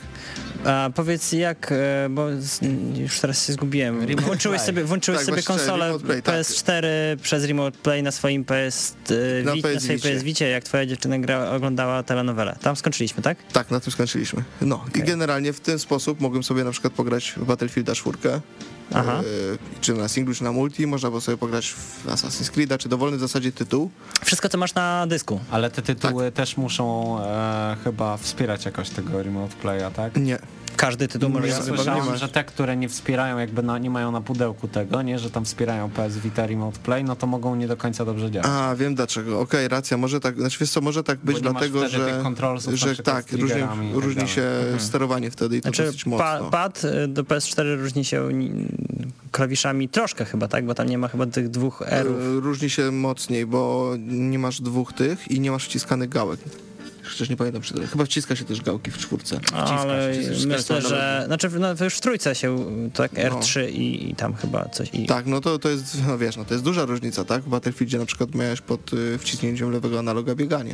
A powiedz jak, e, bo z- już teraz się zgubiłem. Remote Włączyłeś Play. sobie, włączyłeś Tak, sobie właśnie, konsolę Remote Play, tak. P S cztery przez Remote Play na swoim P S, e, Na Wi- P S na swojej Vicie. P S Vicie, jak twoja dziewczyna gra, oglądała telenowelę. Tam skończyliśmy, tak? Tak, na tym skończyliśmy. No i generalnie w ten sposób mogłem sobie na przykład pograć w Battlefielda cztery, Aha. e, czy na singlu, czy na multi, można było sobie pograć w Assassin's Creed'a, czy dowolny w zasadzie tytuł. Wszystko, co masz na dysku. Ale te tytuły też muszą e, chyba wspierać jakoś tego Remote Playa, tak? Nie. Każdy tytuł Nie, możesz ja sobie słyszałem, pograć. Słyszałem, że te, które nie wspierają, jakby na, nie mają na pudełku tego, nie, że tam wspierają P S Vita Remote Play, no to mogą nie do końca dobrze działać. A, wiem dlaczego. Okej, racja, może tak, znaczy wiesz co, może tak być Bo nie masz dlatego, wtedy że, tych controlsów, na że przykład tak, z różni, triggerami i tak różni dalej. się sterowanie wtedy i to Znaczy dosyć mocno. pa, pad y, do P S cztery różni się ni- klawiszami troszkę chyba, tak? Bo tam nie ma chyba tych dwóch R-ów. E, Różni się mocniej, bo nie masz dwóch tych i nie masz wciskanych gałek. Przecież nie pamiętam, czy to, chyba wciska się też gałki w czwórce. Ale się, wciska myślę, się że... Znaczy no, to już w trójce się tak R No. trzy i, i tam chyba coś... I... Tak, no to, to jest, no wiesz, no to jest duża różnica, tak? W Battlefieldzie na przykład miałeś pod y, wciśnięciem lewego analoga bieganie.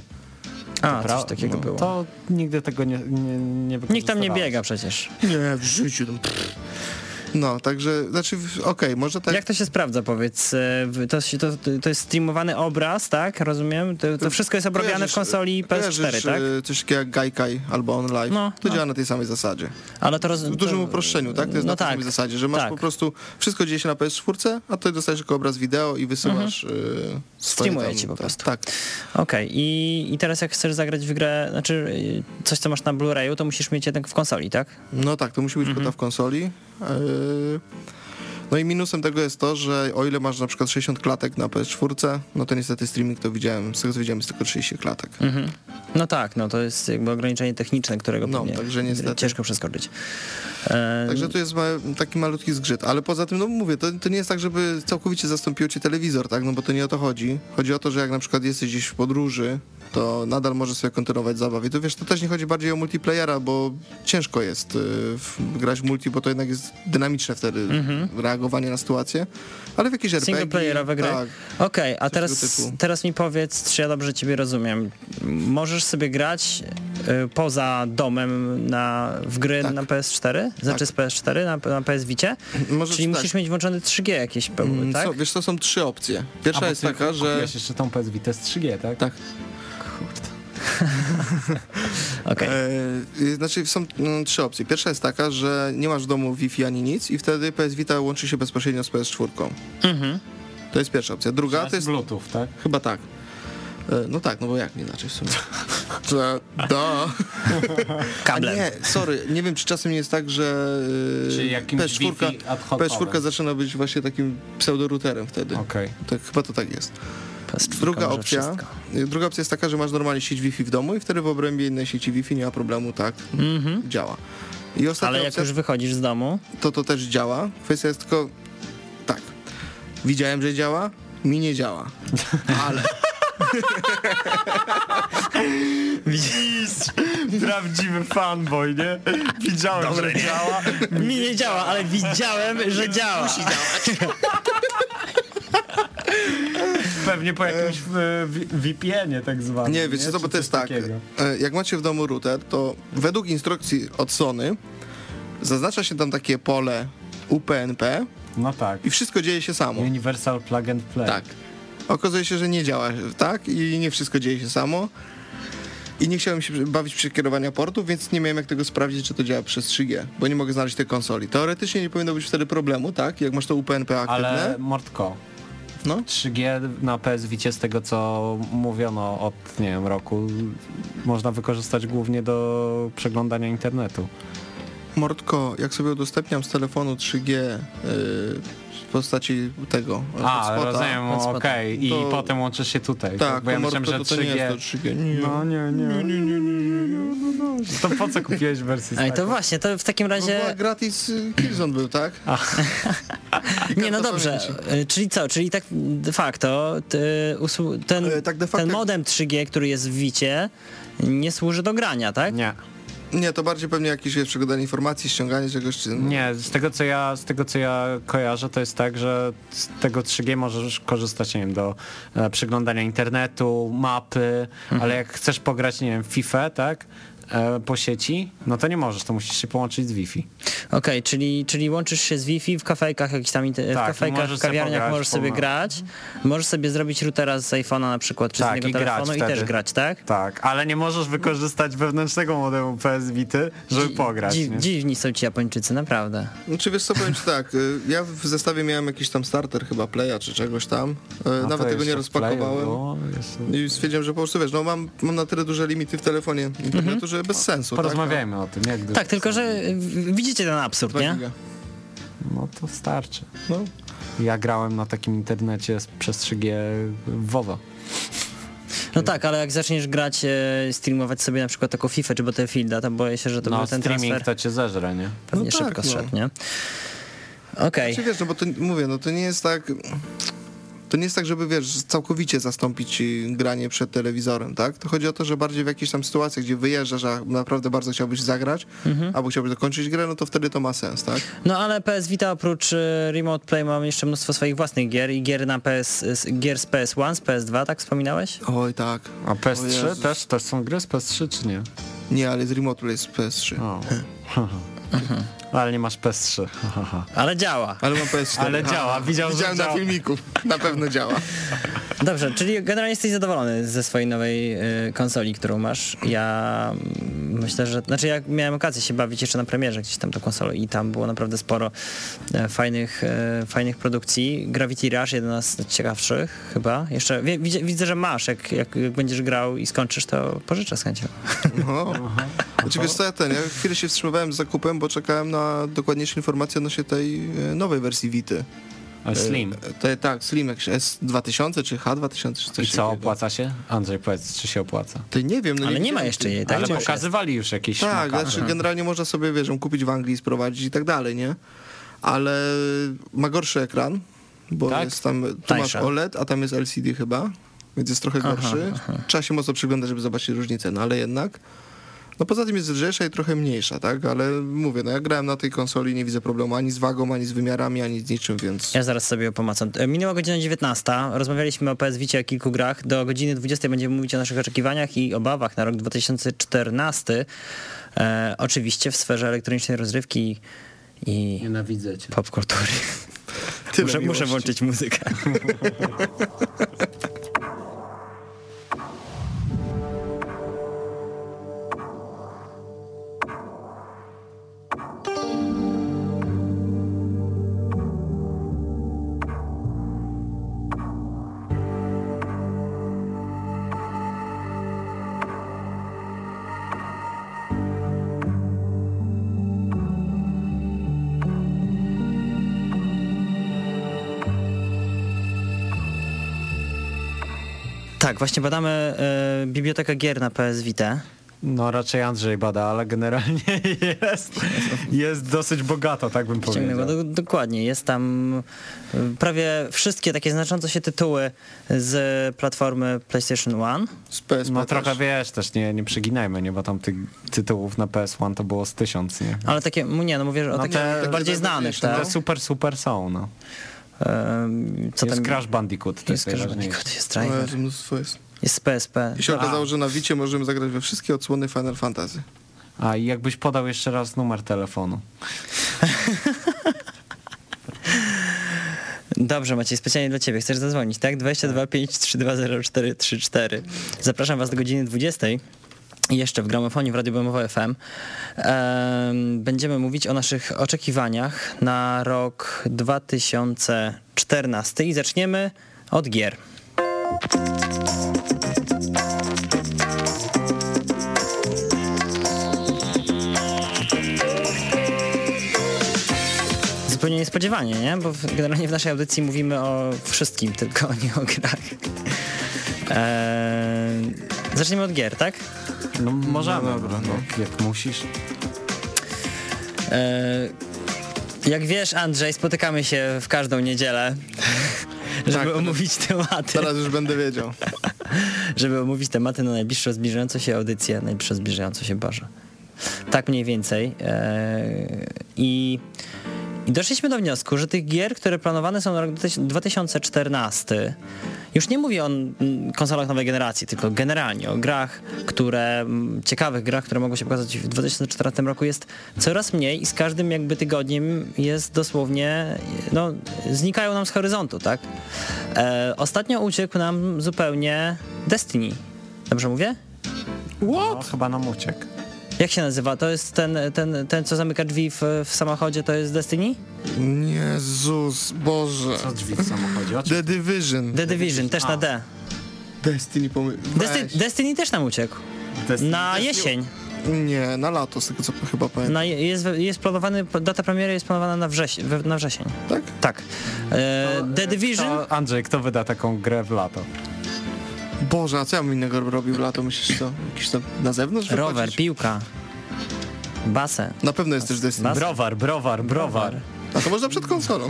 A, Pra- coś takiego no, było. To nigdy tego nie, nie, nie Nikt tam nie wykorzystywałeś. biega przecież. Nie, w życiu. tam, pff. No, także, znaczy, w- okej, może tak... Jak to się sprawdza, powiedz? e, w- To, się- to, to jest streamowany obraz, tak? Rozumiem? To, to wszystko jest obrabiane w Kojarzysz- konsoli P S cztery, kojarzysz, tak? y, coś takiego jak Gaikai albo OnLive. No, to no. działa na tej samej zasadzie. Ale to roz... W dużym to- uproszczeniu, tak? To jest no na tej tak. samej zasadzie, że masz tak. po prostu, wszystko dzieje się na P S cztery, a ty dostajesz tylko obraz wideo i wysyłasz y, swoje Mhm. Streamuje tam- ci po tak, prostu. Tak. Okej, I, i teraz jak chcesz zagrać w grę, znaczy y, coś, co masz na Blu-rayu, to musisz mieć jednak w konsoli, tak? No tak, to musi być Mhm. płyta w konsoli. Yy, No i minusem tego jest to, że o ile masz na przykład sześćdziesiąt klatek na P S cztery, no to niestety streaming to widziałem, z tego co widziałem jest tylko trzydzieści klatek. Mhm. No tak, no to jest jakby ograniczenie techniczne, którego No, pewnie także niestety. ciężko przeskoczyć. E, Także tu jest ma, taki malutki zgrzyt, ale poza tym, no mówię, to, to nie jest tak, żeby całkowicie zastąpiło ci telewizor, tak, no bo to nie o to chodzi. Chodzi o to, że jak na przykład jesteś gdzieś w podróży, to nadal możesz sobie kontynuować zabawę. I to wiesz, to też nie chodzi bardziej o multiplayera, bo ciężko jest y, w, grać w multi, bo to jednak jest dynamiczne wtedy Mhm. reagowanie na sytuację, ale w jakieś R P G... Singleplayerowe gry? Tak, Okej, a Coś teraz, tego typu. teraz mi powiedz, czy ja dobrze ciebie rozumiem. Możesz sobie grać y, poza domem na, w gry Tak. na P S cztery? Znaczy Tak. z P S cztery na, na P S Vicie? możesz, Czyli tak. musisz mieć włączony trzy G jakieś, pe- Mm, tak? co, wiesz, to są trzy opcje. A, Pierwsza bo jest ty taka, że... kupiłeś jeszcze tą P S Vita z trzy G, tak? Tak. Okej. E, znaczy są mm, trzy opcje. Pierwsza jest taka, że nie masz w domu Wi-Fi ani nic i wtedy P S Vita łączy się bezpośrednio z P S cztery. Mhm. To jest pierwsza opcja. Druga to jest... Bluetooth, tak? Chyba tak. E, no tak, no bo jak nie inaczej w sumie. Że, da. A Kablem. nie, sorry, nie wiem czy czasem nie jest tak, że e, Czy jakimś P S cztery, Wi-Fi ad P S hocowym. cztery zaczyna być właśnie takim pseudorouterem wtedy. Okej. Tak, chyba to tak jest. P S cztery Druga może opcja, wszystko. druga opcja jest taka, że masz normalnie sieć Wi-Fi w domu i wtedy w obrębie innej sieci Wi-Fi nie ma problemu, tak, Mhm. działa. I ostatnia Ale jak opcja, już wychodzisz z domu, to to też działa. Kwestia jest tylko, tak, widziałem, że działa, mi nie działa, ale... widzisz, Prawdziwy fanboy, nie? Widziałem, że działa. mi nie działa, ale widziałem, że działa. Pewnie po jakimś e, V- V P N-ie tak zwanym. Nie, wiecie co, Czy bo to coś jest tak, takiego. e, jak macie w domu router, to według instrukcji od Sony zaznacza się tam takie pole U P N P No tak. i wszystko dzieje się samo. Universal Plug and Play. Tak. Okazuje się, że nie działa tak i nie wszystko dzieje się samo. I nie chciałem się bawić przekierowania portów, więc nie miałem jak tego sprawdzić, czy to działa przez trzy G, bo nie mogę znaleźć tej konsoli. Teoretycznie nie powinno być wtedy problemu, tak? Jak masz to U P N P aktywne. Ale Mordko, No. trzy G na P S Vicie z tego co mówiono od, nie wiem, roku można wykorzystać głównie do przeglądania internetu. Mordko, jak sobie udostępniam z telefonu trzy G yy, w postaci tego A, hotspota, rozumiem, hotspota. okej. I To- potem łączysz się tutaj. tak, bo ja to myślałem, Mordko, że to, to nie 3G... jest to trzy G. Nie. No nie, nie, nie, nie, nie, nie. To po co kupiłeś wersję z Ej, to taką? właśnie, to w takim No, razie... była gratis y, Killzone był, tak? I Nie, no karta dobrze, pamięci. y, czyli co, czyli tak de facto ty, usłu- ten, E, tak de facto- ten modem trzy G, który jest w Wicie, nie służy do grania, tak? Nie. Nie, to bardziej pewnie jakieś jest przeglądanie informacji, ściąganie czegoś. Czy... Nie, z tego co ja z tego co ja kojarzę, to jest tak, że z tego trzy G możesz korzystać, nie wiem, do e, przeglądania internetu, mapy, ale jak chcesz pograć, nie wiem, w FIFA, tak? E, po sieci, no to nie możesz, to musisz się połączyć z Wi-Fi. Okej, czyli, czyli łączysz się z Wi-Fi w kafejkach, jakichś tam inter- w Tak, kafejkach, możesz w sobie kawiarniach pograć możesz sobie pełno. grać, możesz sobie zrobić routera z iPhone'a na przykład, czy Tak, z innego i grać telefonu i wtedy. też grać, tak? Tak, ale nie możesz wykorzystać wewnętrznego modemu P S Vity, żeby Dzi- pograć. Dziw, nie? dziwni są ci Japończycy, naprawdę. Znaczy wiesz co, powiem ci tak, y, ja w zestawie miałem jakiś tam starter chyba Playa czy czegoś tam, y, No to nawet tego nie jeszcze w Playu rozpakowałem. było, jeszcze- I stwierdziłem, że po prostu wiesz, no mam, mam na tyle duże limity w telefonie internetu, że bez sensu. Porozmawiajmy o tym, jak dużo Tak, tylko to że jest. w- widzicie ten absurd, Tak? nie? Giga. No to starczy. No. Ja grałem na takim internecie z- przez trzy G w WoWa. No tak, ale jak zaczniesz grać, e, streamować sobie na przykład taką FIFA czy Battlefielda, to boję się, że to No by ten streaming transfer to cię zeżre, nie? pewnie No tak, szybko no. zszedł, nie? Okej. Znaczy, wiesz, no bo to mówię, no to nie jest tak. To nie jest tak, żeby wiesz, całkowicie zastąpić granie przed telewizorem, tak? To chodzi o to, że bardziej w jakichś tam sytuacjach, gdzie wyjeżdżasz, a naprawdę bardzo chciałbyś zagrać, albo chciałbyś dokończyć grę, no to wtedy to ma sens, tak? No ale P S Vita oprócz e, Remote Play mam jeszcze mnóstwo swoich własnych gier i gier na P S, z- gier z P S jeden, z P S dwa, tak wspominałeś? Oj, tak. A P S O trzy Jezus. też, też są gry z P S trzy, czy nie? Nie, ale z Remote Play z P S trzy. O. Ale nie masz P S trzy. Ale działa. Ale mam P S cztery. Ale działa, widział, że Widziałem na działa. filmiku. Na pewno działa. Dobrze, czyli generalnie jesteś zadowolony ze swojej nowej y, konsoli, którą masz. Ja mm, myślę, że... Znaczy ja miałem okazję się bawić jeszcze na premierze gdzieś tam tą konsolą i tam było naprawdę sporo e, fajnych, e, fajnych produkcji. Gravity Rush, jedna z ciekawszych chyba. Jeszcze wie, widzę, widzę, że masz. Jak, jak, jak będziesz grał i skończysz, to pożyczę z chęcią. No. Znaczy wiesz co, ja ten, ja chwilę się wstrzymywałem z zakupem, bo czekałem na dokładniejsze informacje odnośnie tej e, nowej wersji Vity. A Slim. E, Te, tak, Slim, jak się S dwa tysiące czy H dwa tysiące czy I coś co, takiego. opłaca się? Andrzej, powiedz, czy się opłaca? To nie wiem, no Ale nie ma widziałem jeszcze tej- jej, tak? Ale Czy już jest? pokazywali już jakieś Tak, makaty. znaczy generalnie można sobie, wiesz, ją kupić w Anglii, sprowadzić i tak dalej, nie? Ale ma gorszy ekran, bo Tak? jest tam, tu Tańsza. masz O L E D, a tam jest L C D chyba, więc jest trochę Aha, gorszy. aha. Trzeba się mocno przyglądać, żeby zobaczyć różnicę, no ale jednak. No poza tym jest lżejsza i trochę mniejsza, tak? Ale mówię, no ja grałem na tej konsoli, nie widzę problemu ani z wagą, ani z wymiarami, ani z niczym, więc... Ja zaraz sobie pomacam. E, Minęła godzina dziewiętnasta. Rozmawialiśmy o P S Vicie, o kilku grach. Do godziny dwudziestej będziemy mówić o naszych oczekiwaniach i obawach na rok dwa tysiące czternasty. E, oczywiście w sferze elektronicznej rozrywki i Nienawidzę cię. popkultury. Tyle Muszę, muszę miłości. włączyć muzykę. Tak, właśnie badamy e, bibliotekę gier na P S Vita. No raczej Andrzej bada, ale generalnie jest, jest dosyć bogato, tak bym Ściągnęło. powiedział. Do, dokładnie, jest tam e, prawie wszystkie takie znaczące się tytuły z platformy PlayStation One. Z P S P No też. trochę wiesz, też nie, nie przeginajmy, nie, bo tam tych tytułów na P S jeden to było z tysiąc, nie? Ale takie, nie, no mówię o No takich te- bardziej te znanych, najważniejsze, tak? Te super, super są, no. E, co Jest tam Crash Bandicoot, to jest jest Crash najważniejsze. Bandicoot, jest O Driver, Jezu, mnóstwo jest. jest z P S P. I się A. okazało, że na Vicie możemy zagrać we wszystkie odsłony Final Fantasy. A i jakbyś podał jeszcze raz numer telefonu. Dobrze, Maciej, specjalnie dla ciebie. Chcesz zadzwonić, tak? dwadzieścia dwa pięć trzy dwa zero cztery trzy cztery. Zapraszam was do godziny dwudziestej. Jeszcze w gramofonie w Radiu B M W F M. Em, Będziemy mówić o naszych oczekiwaniach na rok dwa tysiące czternasty i zaczniemy od gier. zupełnie niespodziewanie, nie? Bo w- generalnie w naszej audycji mówimy o wszystkim, tylko nie o grach. Eee, zacznijmy od gier, tak? No możemy, No dobra, no. Jak, jak musisz. Eee, jak wiesz, Andrzej, spotykamy się w każdą niedzielę, żeby Tak, omówić tematy. Teraz już będę wiedział. żeby omówić tematy na najbliższą zbliżającą się audycję, najbliższą zbliżającą się Boże. Tak mniej więcej. Eee, I i doszliśmy do wniosku, że tych gier, które planowane są na rok dwa tysiące czternasty, już nie mówię o mm, konsolach nowej generacji, tylko generalnie o grach, które, mm, ciekawych grach, które mogą się pokazać w dwa tysiące czternastym roku, jest coraz mniej i z każdym jakby tygodniem jest dosłownie, no, znikają nam z horyzontu, tak? E, ostatnio uciekł nam zupełnie Destiny. Dobrze mówię? No, chyba nam uciekł. Jak się nazywa? To jest ten, ten, ten co zamyka drzwi w, w samochodzie, to jest Destiny? Jezus, Boże. Co drzwi w samochodzie? O czym? The Division. The Division, też na A. D. Destiny pomy... Desti- Weź. Destiny też nam uciekł. Destiny- Na jesień. Nie, na lato, z tego co chyba pamiętam. Na, jest, jest planowany, data premiery jest planowana na, wrześ, we- na wrzesień. Tak? Tak. E, The Division? To, Andrzej, kto wyda taką grę w lato? Boże, a co ja bym innego robił w lato? Myślisz co? Jakiś tam na zewnątrz Rower, wychodzić? piłka, basen. Na pewno jest też Destiny. Bas- Browar, browar, browar. A to można przed konsolą.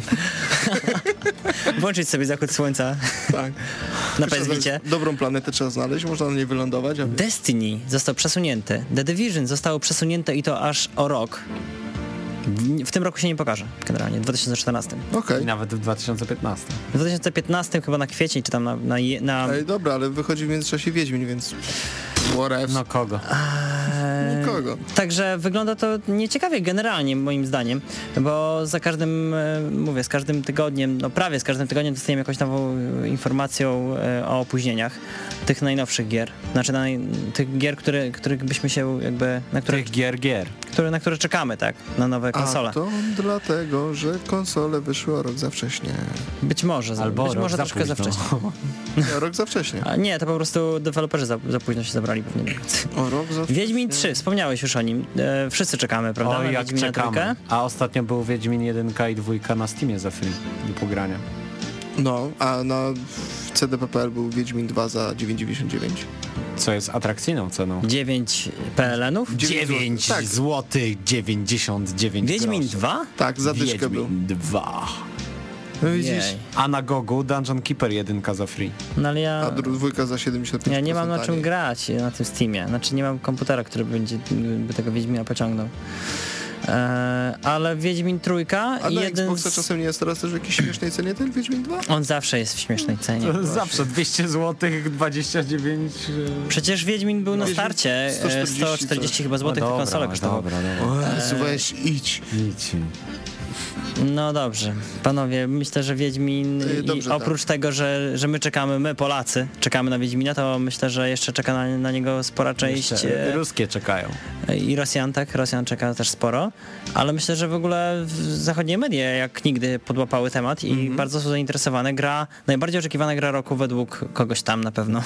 Włączyć sobie zachód słońca Tak. na Trzeba P S Vicie. znaleźć- Dobrą planetę trzeba znaleźć, można na niej wylądować, a... Destiny został przesunięty. The Division zostało przesunięte i to aż o rok. W, w tym roku się nie pokaże, generalnie, w dwa tysiące czternastym. Okej. I nawet w dwa tysiące piętnastym. W dwa tysiące piętnastym chyba na kwiecień, czy tam na... na, je- na Ej, dobra, ale wychodzi w międzyczasie Wiedźmin, więc... Whatever. No kogo? Eee, Nikogo. Także wygląda to nieciekawie generalnie moim zdaniem, bo za każdym, e, mówię, z każdym tygodniem, no prawie z każdym tygodniem dostajemy jakąś nową e, informacją e, o opóźnieniach tych najnowszych gier. Znaczy na, tych gier, które, których byśmy się jakby, na które, Tych gier, gier. które, na które czekamy, tak, na nowe konsole. A to dlatego, że konsole wyszły o rok za wcześnie. Być może, za- Albo być rok może za troszkę za późno. wcześnie. Nie, o rok za wcześnie. A nie, to po prostu deweloperzy za, za późno się zabrali pewnie. O rok za wcześnie. Wiedźmin trzy, wspomniałeś już o nim. E, wszyscy czekamy, prawda? O, na jak Wiedźmina czekamy. trójkę. A ostatnio był Wiedźmin jeden i dwa na Steamie za free do pogrania. No, a na C D P P L był Wiedźmin dwa za dziewięć dziewięćdziesiąt dziewięć. Co jest atrakcyjną ceną. dziewięć P L N-ów. dziewięć tak. złotych dziewięćdziesiąt dziewięć Wiedźmin groszy. dwa? Tak, za dyszkę był. Wiedźmin dwa. No widzisz? Jej. A na Gogu Dungeon Keeper jeden za free. No ale ja, A dru- dwójka za siedemdziesiąt pięć ja nie mam na czym taniej. grać na tym Steamie. Znaczy nie mam komputera, który będzie, by tego Wiedźmina pociągnął. Eee, ale Wiedźmin trójka, A na jeden Xboxa z... czasem nie jest teraz też w jakiejś śmiesznej cenie ten Wiedźmin dwa? On zawsze jest w śmiesznej cenie. Zawsze dwieście złotych, dwadzieścia dziewięć. Przecież Wiedźmin był na Wiedźmin starcie e, sto czterdzieści sto czterdzieści chyba złotych No no dobra, konsolę kosztował. dobra, dobra. O Jezu, weź, idź. Nic. No dobrze, panowie, myślę, że Wiedźmin, Yy, i dobrze, oprócz tego, że, że my czekamy, my Polacy czekamy na Wiedźmina, to myślę, że jeszcze czeka na, na niego spora część Jeszcze e, ruskie czekają. i Rosjan, tak, Rosjan czeka też sporo, ale myślę, że w ogóle w- zachodnie media jak nigdy podłapały temat i Mhm. bardzo są zainteresowane. Gra, najbardziej oczekiwana gra roku według kogoś tam na pewno.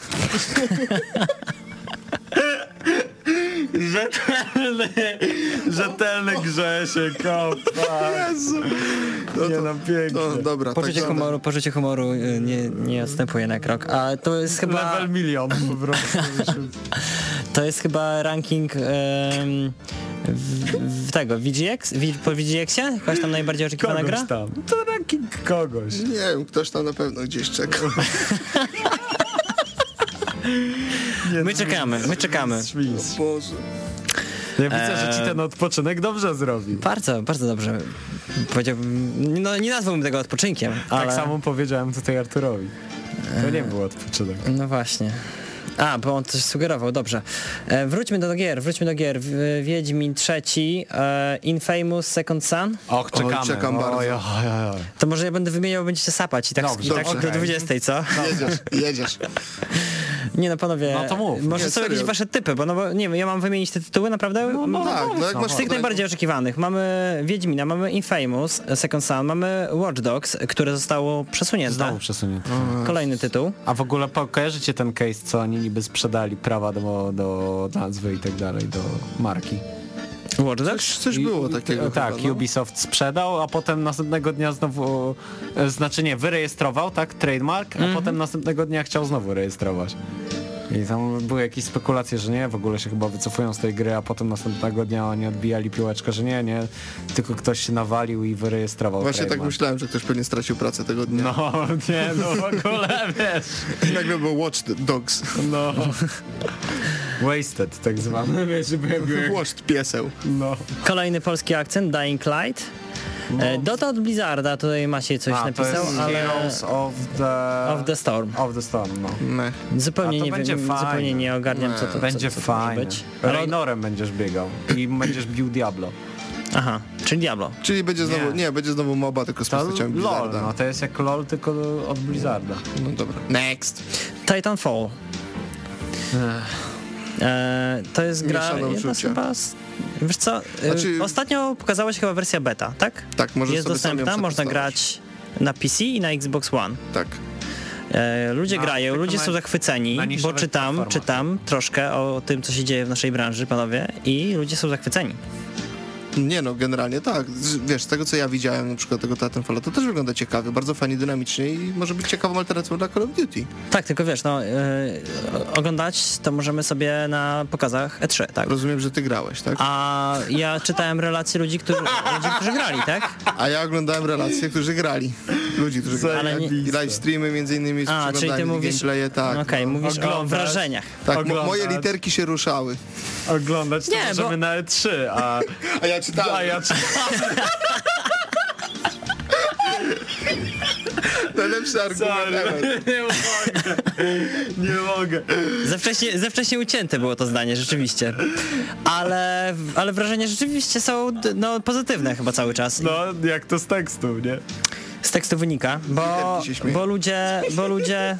Rzetelny, rzetelny Grzesiek, kopa. Jezu. No Nie to, no, pięknie. to, dobra, Poczucie tak humoru, poczucie humoru y, nie, nie odstępuje na krok, a to jest chyba... Level milion po prostu. To jest chyba ranking em, w, w tego, V G X? W, po V G X-ie? Jakaś tam najbardziej oczekiwana Kogoś gra? tam. To ranking kogoś. Nie wiem, ktoś tam na pewno gdzieś czeka. Nie, My czekamy, my czekamy. Świństwo. Boże. Ja widzę, że ci ten odpoczynek dobrze zrobił. Bardzo, bardzo dobrze. Powiedziałbym, no nie nazwałbym tego odpoczynkiem, ale... Tak samo powiedziałem tutaj Arturowi. To nie był odpoczynek. No właśnie. A, bo on coś sugerował, dobrze. E, wróćmy do gier, wróćmy do gier. W- Wiedźmin trzeci, e, Infamous Second Son. Och, czekamy. Oj, czekam bardzo. Oj, oj, oj. To może ja będę wymieniał, będziecie sapać i tak, Dobrze, i tak dobrze. do dwudziestej, co? Jedziesz, jedziesz. Nie no, panowie, No to mów. może Nie, są jakieś serio. wasze typy, bo no bo nie wiem, ja mam wymienić te tytuły naprawdę? No, No, Tak, no jak no, masz z tych tutaj- najbardziej oczekiwanych. Mamy Wiedźmina, mamy Infamous Second Son, mamy Watch Dogs, które zostało przesunięte. Znowu przesunięty. Kolejny tytuł. A w ogóle po- kojarzycie ten case, co oni niby sprzedali prawa do, do nazwy i tak dalej, do marki? Watch Dogs? Coś, coś było takiego Tak, chyba, no. Ubisoft sprzedał, a potem następnego dnia znowu, e, znaczy nie, wyrejestrował, tak, trademark, a Mhm. potem następnego dnia chciał znowu rejestrować. I tam były jakieś spekulacje, że nie, w ogóle się chyba wycofują z tej gry, a potem następnego dnia oni odbijali piłeczkę, że nie, nie, tylko ktoś się nawalił i wyrejestrował Właśnie tak trademark. myślałem, że ktoś pewnie stracił pracę tego dnia. No, nie, no w ogóle, wiesz, I nagle był Watch Dogs. no. Wasted, tak zwany, wiesz, żeby jak... Watch pieseł. No. Kolejny polski akcent, Dying Light. E, Dota od Blizzarda, tutaj Maciej coś A, to napisał, jest ale... Heroes of the... Of the Storm. Of the Storm, no. Mech. Zupełnie A to nie będzie wiem, fajne. zupełnie nie ogarniam, Nie. co to, co, Będzie co to może fajne. być. Ale... Raynorem będziesz biegał i będziesz bił Diablo. Aha, czyli Diablo. Czyli będzie znowu, nie, Nie. będzie znowu MOBA, tylko z To postaciami LOL, Blizzarda. no to jest jak LOL, tylko od Blizzarda. No dobra. Next. Titanfall. E, to jest gra Mieszane jedna uczucia. chyba z... Wiesz co, e, Znaczy- ostatnio pokazała się chyba wersja beta, tak? Tak, możesz Jest sobie sam ją dostępna, można przetestować. grać na P C i na Xbox One. Tak. E, ludzie No, grają, tylko ludzie na- są zachwyceni, na bo niszowych czytam, platformach. czytam troszkę o tym, co się dzieje w naszej branży, panowie, i ludzie są zachwyceni. Nie no, generalnie tak. Z- Wiesz, z tego co ja widziałem na przykład tego Titanfalla, to też wygląda ciekawie, bardzo fajnie, dynamicznie i może być ciekawą alternatywą dla Call of Duty. Tak, tylko wiesz, no, e, oglądać to możemy sobie na pokazach E trzy, tak? Rozumiem, że ty grałeś, tak? A ja czytałem relacje ludzi, którzy, ludzi, którzy grali, tak? A ja oglądałem relacje, którzy grali. Ludzi, którzy grali. Ale nie- I live streamy między innymi z A, czyli ty przeglądaniem mówisz... gameplaye, tak. Okej, no. mówisz o Oglądać. wrażeniach. Tak, mo- oglądać. moje literki się ruszały. Oglądać to Nie, możemy bo- na E trzy, a... A ja czytałem. a ja czy... Najlepszy argument ever. Nie mogę. Nie mogę. Za wcześnie, za wcześnie ucięte było to zdanie, rzeczywiście. Ale, ale wrażenia rzeczywiście są no, pozytywne chyba cały czas. No, jak to z tekstu, nie? Z tekstu wynika, bo, Się śmieję. bo ludzie, bo ludzie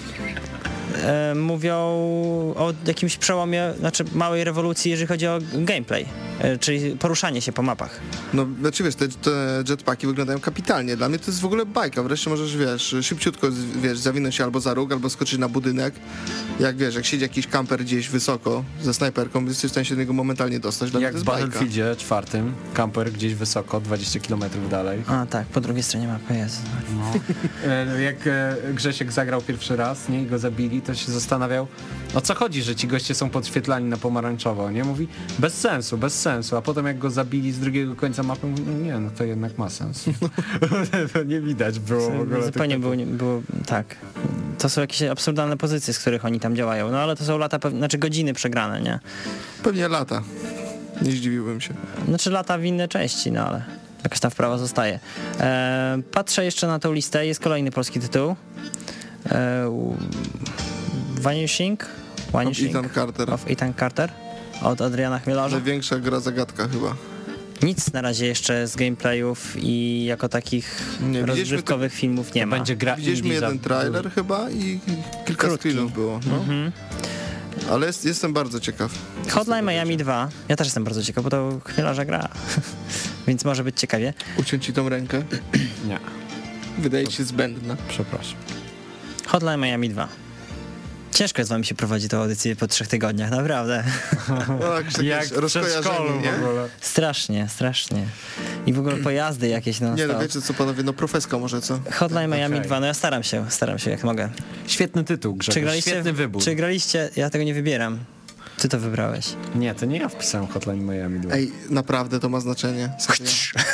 e, mówią o jakimś przełomie, znaczy małej rewolucji, jeżeli chodzi o gameplay, e, czyli poruszanie się po mapach. No, znaczy wiesz, te, te jetpacki wyglądają kapitalnie. Dla mnie to jest w ogóle bajka. Wreszcie możesz, wiesz, szybciutko, z- wiesz, zawinąć się albo za róg, albo skoczyć na budynek. Jak wiesz, jak siedzi jakiś kamper gdzieś wysoko ze snajperką, jesteś w stanie się do niego momentalnie dostać. Dla mnie Jak to w jest bajka. Battlefieldzie czwartym, kamper gdzieś wysoko, dwadzieścia kilometrów dalej. A tak, po drugiej stronie mapy jest. No. E, Jak e, Grzesiek zagrał pierwszy raz, nie, i go zabili, to się zastanawiał, o co chodzi, że ci goście są podświetlani na pomarańczowo, nie? Mówi, bez sensu, bez sensu, a potem jak go zabili z drugiego końca mapy, mówi, no nie, no to jednak ma sens. To nie widać było w ogóle. Zupełnie tylko- było, było, tak. To są jakieś absurdalne pozycje, z których oni tam działają. No ale to są lata, pew- znaczy godziny przegrane, nie? Pewnie lata. Nie zdziwiłbym się. Znaczy lata w inne części, no ale jakaś tam wprawa zostaje. E, patrzę jeszcze na tą listę, jest kolejny polski tytuł. E, u- Vanishing? Vanishing Ethan Carter. of Ethan Carter od Adriana Chmielarza. Największa gra zagadka chyba. Nic na razie jeszcze z gameplayów i jako takich Nie, widzieliśmy rozgrywkowych filmów nie ma. Będzie gra Widzieliśmy indie za- jeden trailer chyba i kilka Krótki. screenów było. No. Mhm. Ale jest, jestem bardzo ciekaw. Hotline Miami dwa. Ja też jestem bardzo ciekaw, bo to Chmielarza gra. Więc może być ciekawie. Uciąć ci tą rękę. Nie, Wydaje ci się zbędna. przepraszam. Hotline Miami dwa. Ciężko jest wam się prowadzić tę audycję po trzech tygodniach, naprawdę. No, jakieś takie Jak w rozkojarzenie, przedszkolu nie? w ogóle. Strasznie, strasznie. I w ogóle pojazdy jakieś no. Nie no, wiecie co panowie, no profeska może co? Hotline Miami Okej. dwa, no ja staram się, staram się jak mogę. Świetny tytuł, Grzegorz, Czy graliście, świetny wybór. czy graliście, ja tego nie wybieram. Ty to wybrałeś. Nie, to nie ja wpisałem Hotline Miami dwa. Ej, naprawdę to ma znaczenie. Serio.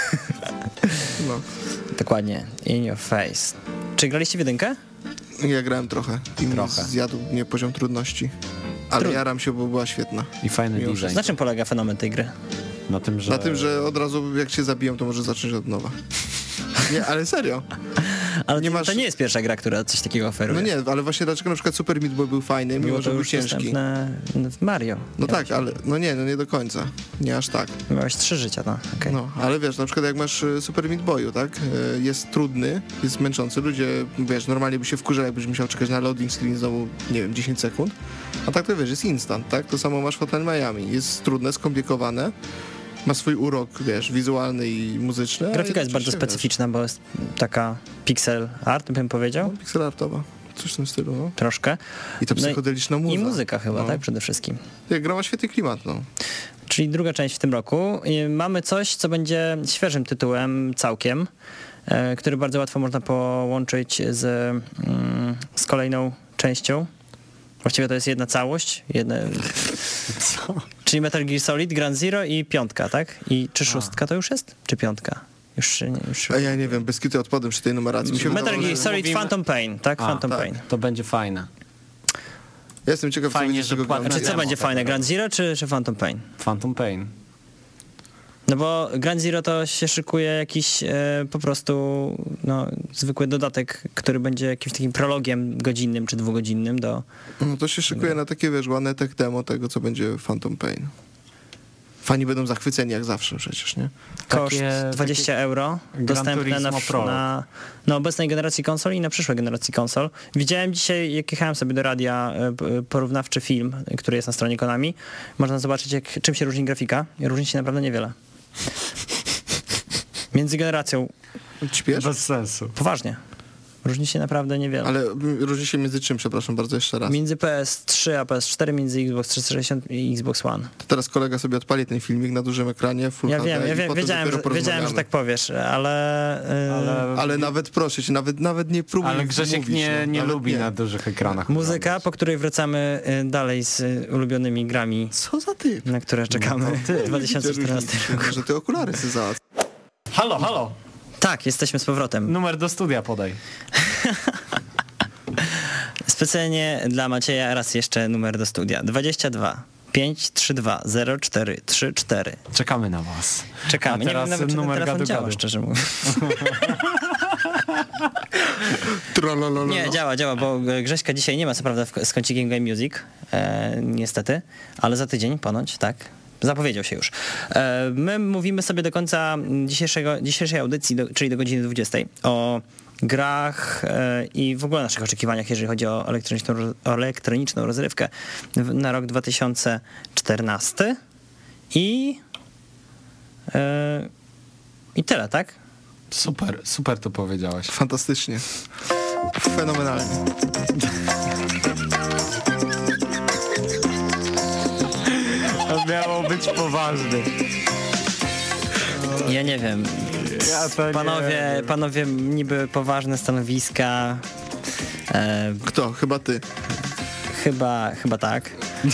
No. Dokładnie. In your face. Czy graliście w jedynkę? Ja grałem trochę i mnie Trochę. zjadł mnie poziom trudności. Ale Trud- jaram się, bo była świetna. I fajny Mimo design. Na czym polega fenomen tej gry? Na tym, że... Na tym, że od razu jak się zabiją, to może zacząć od nowa. Nie, ale serio. Ale Nie to, masz- to nie jest pierwsza gra, która coś takiego oferuje. No nie, ale właśnie dlaczego na przykład Super Meat Boy był fajny, mimo Było że to był już ciężki. dostępne w Mario. No tak, ale no nie, no nie do końca. Nie aż tak. Miałeś trzy życia, no. okej. No, ale wiesz, na przykład jak masz e, Super Meat Boyu, tak? E, Jest trudny, jest męczący. Ludzie, wiesz, normalnie by się wkurzali, jakbyś musiał czekać na loading screen znowu, nie wiem, dziesięć sekund. A tak to wiesz, jest instant, tak? To samo masz w Hotline Miami. Jest trudne, skomplikowane. Ma swój urok, wiesz, wizualny i muzyczny. ale Grafika jest bardzo jednocześnie, specyficzna, bo jest taka pixel art, bym Wiesz, powiedział. no, pixel artowa. Coś w tym stylu, no. Troszkę. I ta No i- psychodeliczna muza. I muzyka chyba, no. tak? Przede wszystkim. Jak gra ma świetny klimat, no. Czyli czyli druga część w tym roku. I mamy coś, co będzie świeżym tytułem całkiem, e, który bardzo łatwo można połączyć z, mm, z kolejną częścią. Właściwie to jest jedna całość, jedne, Co? czyli Metal Gear Solid, Ground Zero i piątka, tak? I czy szóstka to już jest? Czy piątka? Już nie, już... A ja nie wiem, bez kitu odpadłem przy tej numeracji. Mi się Metal wydawało, Gear że- Solid mówimy- Phantom Pain, tak? A, Phantom tak. Pain. To będzie fajne. Ja jestem ciekaw, co Fajnie, będzie z że tego płatne Ground Znaczy co Zero. będzie tak fajne, naprawdę. Ground Zero czy, czy Phantom Pain? Phantom Pain. No bo Ground Zero to się szykuje jakiś e, po prostu no, zwykły dodatek, który będzie jakimś takim prologiem godzinnym czy dwugodzinnym do... No to się szykuje na takie, wiesz, ładne tech demo tego, co będzie Phantom Pain. Fani będą zachwyceni jak zawsze przecież, nie? Koszt Takie- dwadzieścia euro, Gran dostępne na, Turismo Pro. na, na obecnej generacji konsol i na przyszłej generacji konsol. Widziałem dzisiaj, jak jechałem sobie do radia, e, p- porównawczy film, który jest na stronie Konami. Można zobaczyć, jak, czym się różni grafika. Różni się naprawdę niewiele. Między generacją, Ćpiesz? Bez sensu. poważnie, różni się naprawdę niewiele. Ale mm, różni się między czym, przepraszam bardzo jeszcze raz. Między P S trzy a P S cztery, między Xbox trzysta sześćdziesiąt i Xbox One. To teraz kolega sobie odpali ten filmik na dużym ekranie, Full Ja H D wiem, ja i wiem potem wiedziałem, że, dopiero wiedziałem, że porozmawiamy. tak powiesz, ale, yy, Ale, Ale nawet proszę cię, nawet, nawet nie próbuj ale Grzesiek mówić, nie, no, nie nawet lubi nie. na dużych ekranach. muzyka, oglądać. po której wracamy yy, dalej z yy, ulubionymi grami, Co za ty? na które czekamy No to ty. w dwa tysiące czternastym roku. Może ty okulary sobie załatw. Halo, halo! Tak, jesteśmy z powrotem. Numer do studia podaj. Specjalnie dla Macieja raz jeszcze numer do studia. dwadzieścia dwa pięćset trzydzieści dwa zero cztery trzy cztery. Czekamy na was. Czekamy. A teraz nie wiem nawet, czy ten numer telefon gadu działa, gadu. szczerze mówiąc. Trolololo. Nie, działa, działa, bo Grześka dzisiaj nie ma co prawda w- z kącikiem Game Music, e, niestety, ale za tydzień ponoć, tak. Zapowiedział się już. E, my mówimy sobie do końca dzisiejszego, dzisiejszej audycji, do, czyli do godziny dwudziestej, o grach e, i w ogóle naszych oczekiwaniach, jeżeli chodzi o elektroniczną, roz- o elektroniczną rozrywkę w, na rok dwa tysiące czternasty i e, i tyle, tak? Super, super to powiedziałeś. Fantastycznie. Fenomenalnie. To miało być poważne. Ja nie wiem. Ja to nie Panowie, wiem. panowie niby poważne stanowiska. E, Kto? Chyba ty. chyba, chyba tak.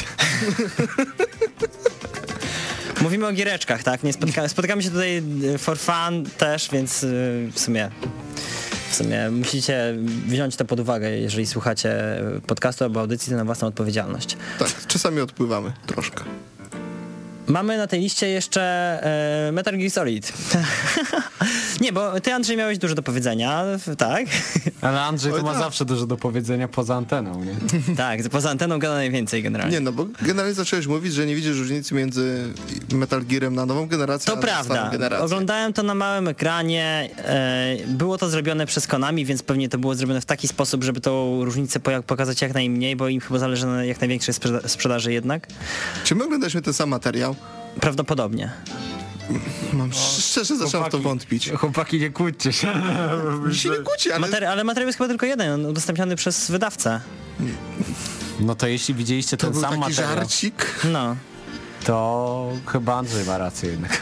Mówimy o giereczkach, tak? Nie spotyka, spotykamy się tutaj e, for fun też, więc e, w sumie w sumie musicie wziąć to pod uwagę, jeżeli słuchacie podcastu albo audycji, to na własną odpowiedzialność. Tak, czasami odpływamy troszkę. Mamy na tej liście jeszcze e, Metal Gear Solid. Nie, bo ty, Andrzej, miałeś dużo do powiedzenia, tak? Ale Andrzej to Oj, ma tak. zawsze dużo do powiedzenia poza anteną, nie? Tak, poza anteną gada najwięcej generalnie. Nie no, bo generalnie zacząłeś mówić, że nie widzisz różnicy między Metal Gearem na nową generację, To a na prawda. starą generację. Oglądałem to na małym ekranie. e, Było to zrobione przez Konami, więc pewnie to było zrobione w taki sposób, żeby tą różnicę poja- pokazać jak najmniej, bo im chyba zależy na jak największej sprzeda- sprzedaży jednak. Czy my oglądaliśmy ten sam materiał? Prawdopodobnie. Mam szczerze zacząłem w to Chłopaki- wątpić. Chłopaki, nie kłóćcie się. Się nie kłóci, ale Materi- ale materiał jest chyba tylko jeden, on udostępniony przez wydawcę. No to jeśli widzieliście to ten był sam taki materiał, żarcik. No, to chyba Andrzej ma rację jednak.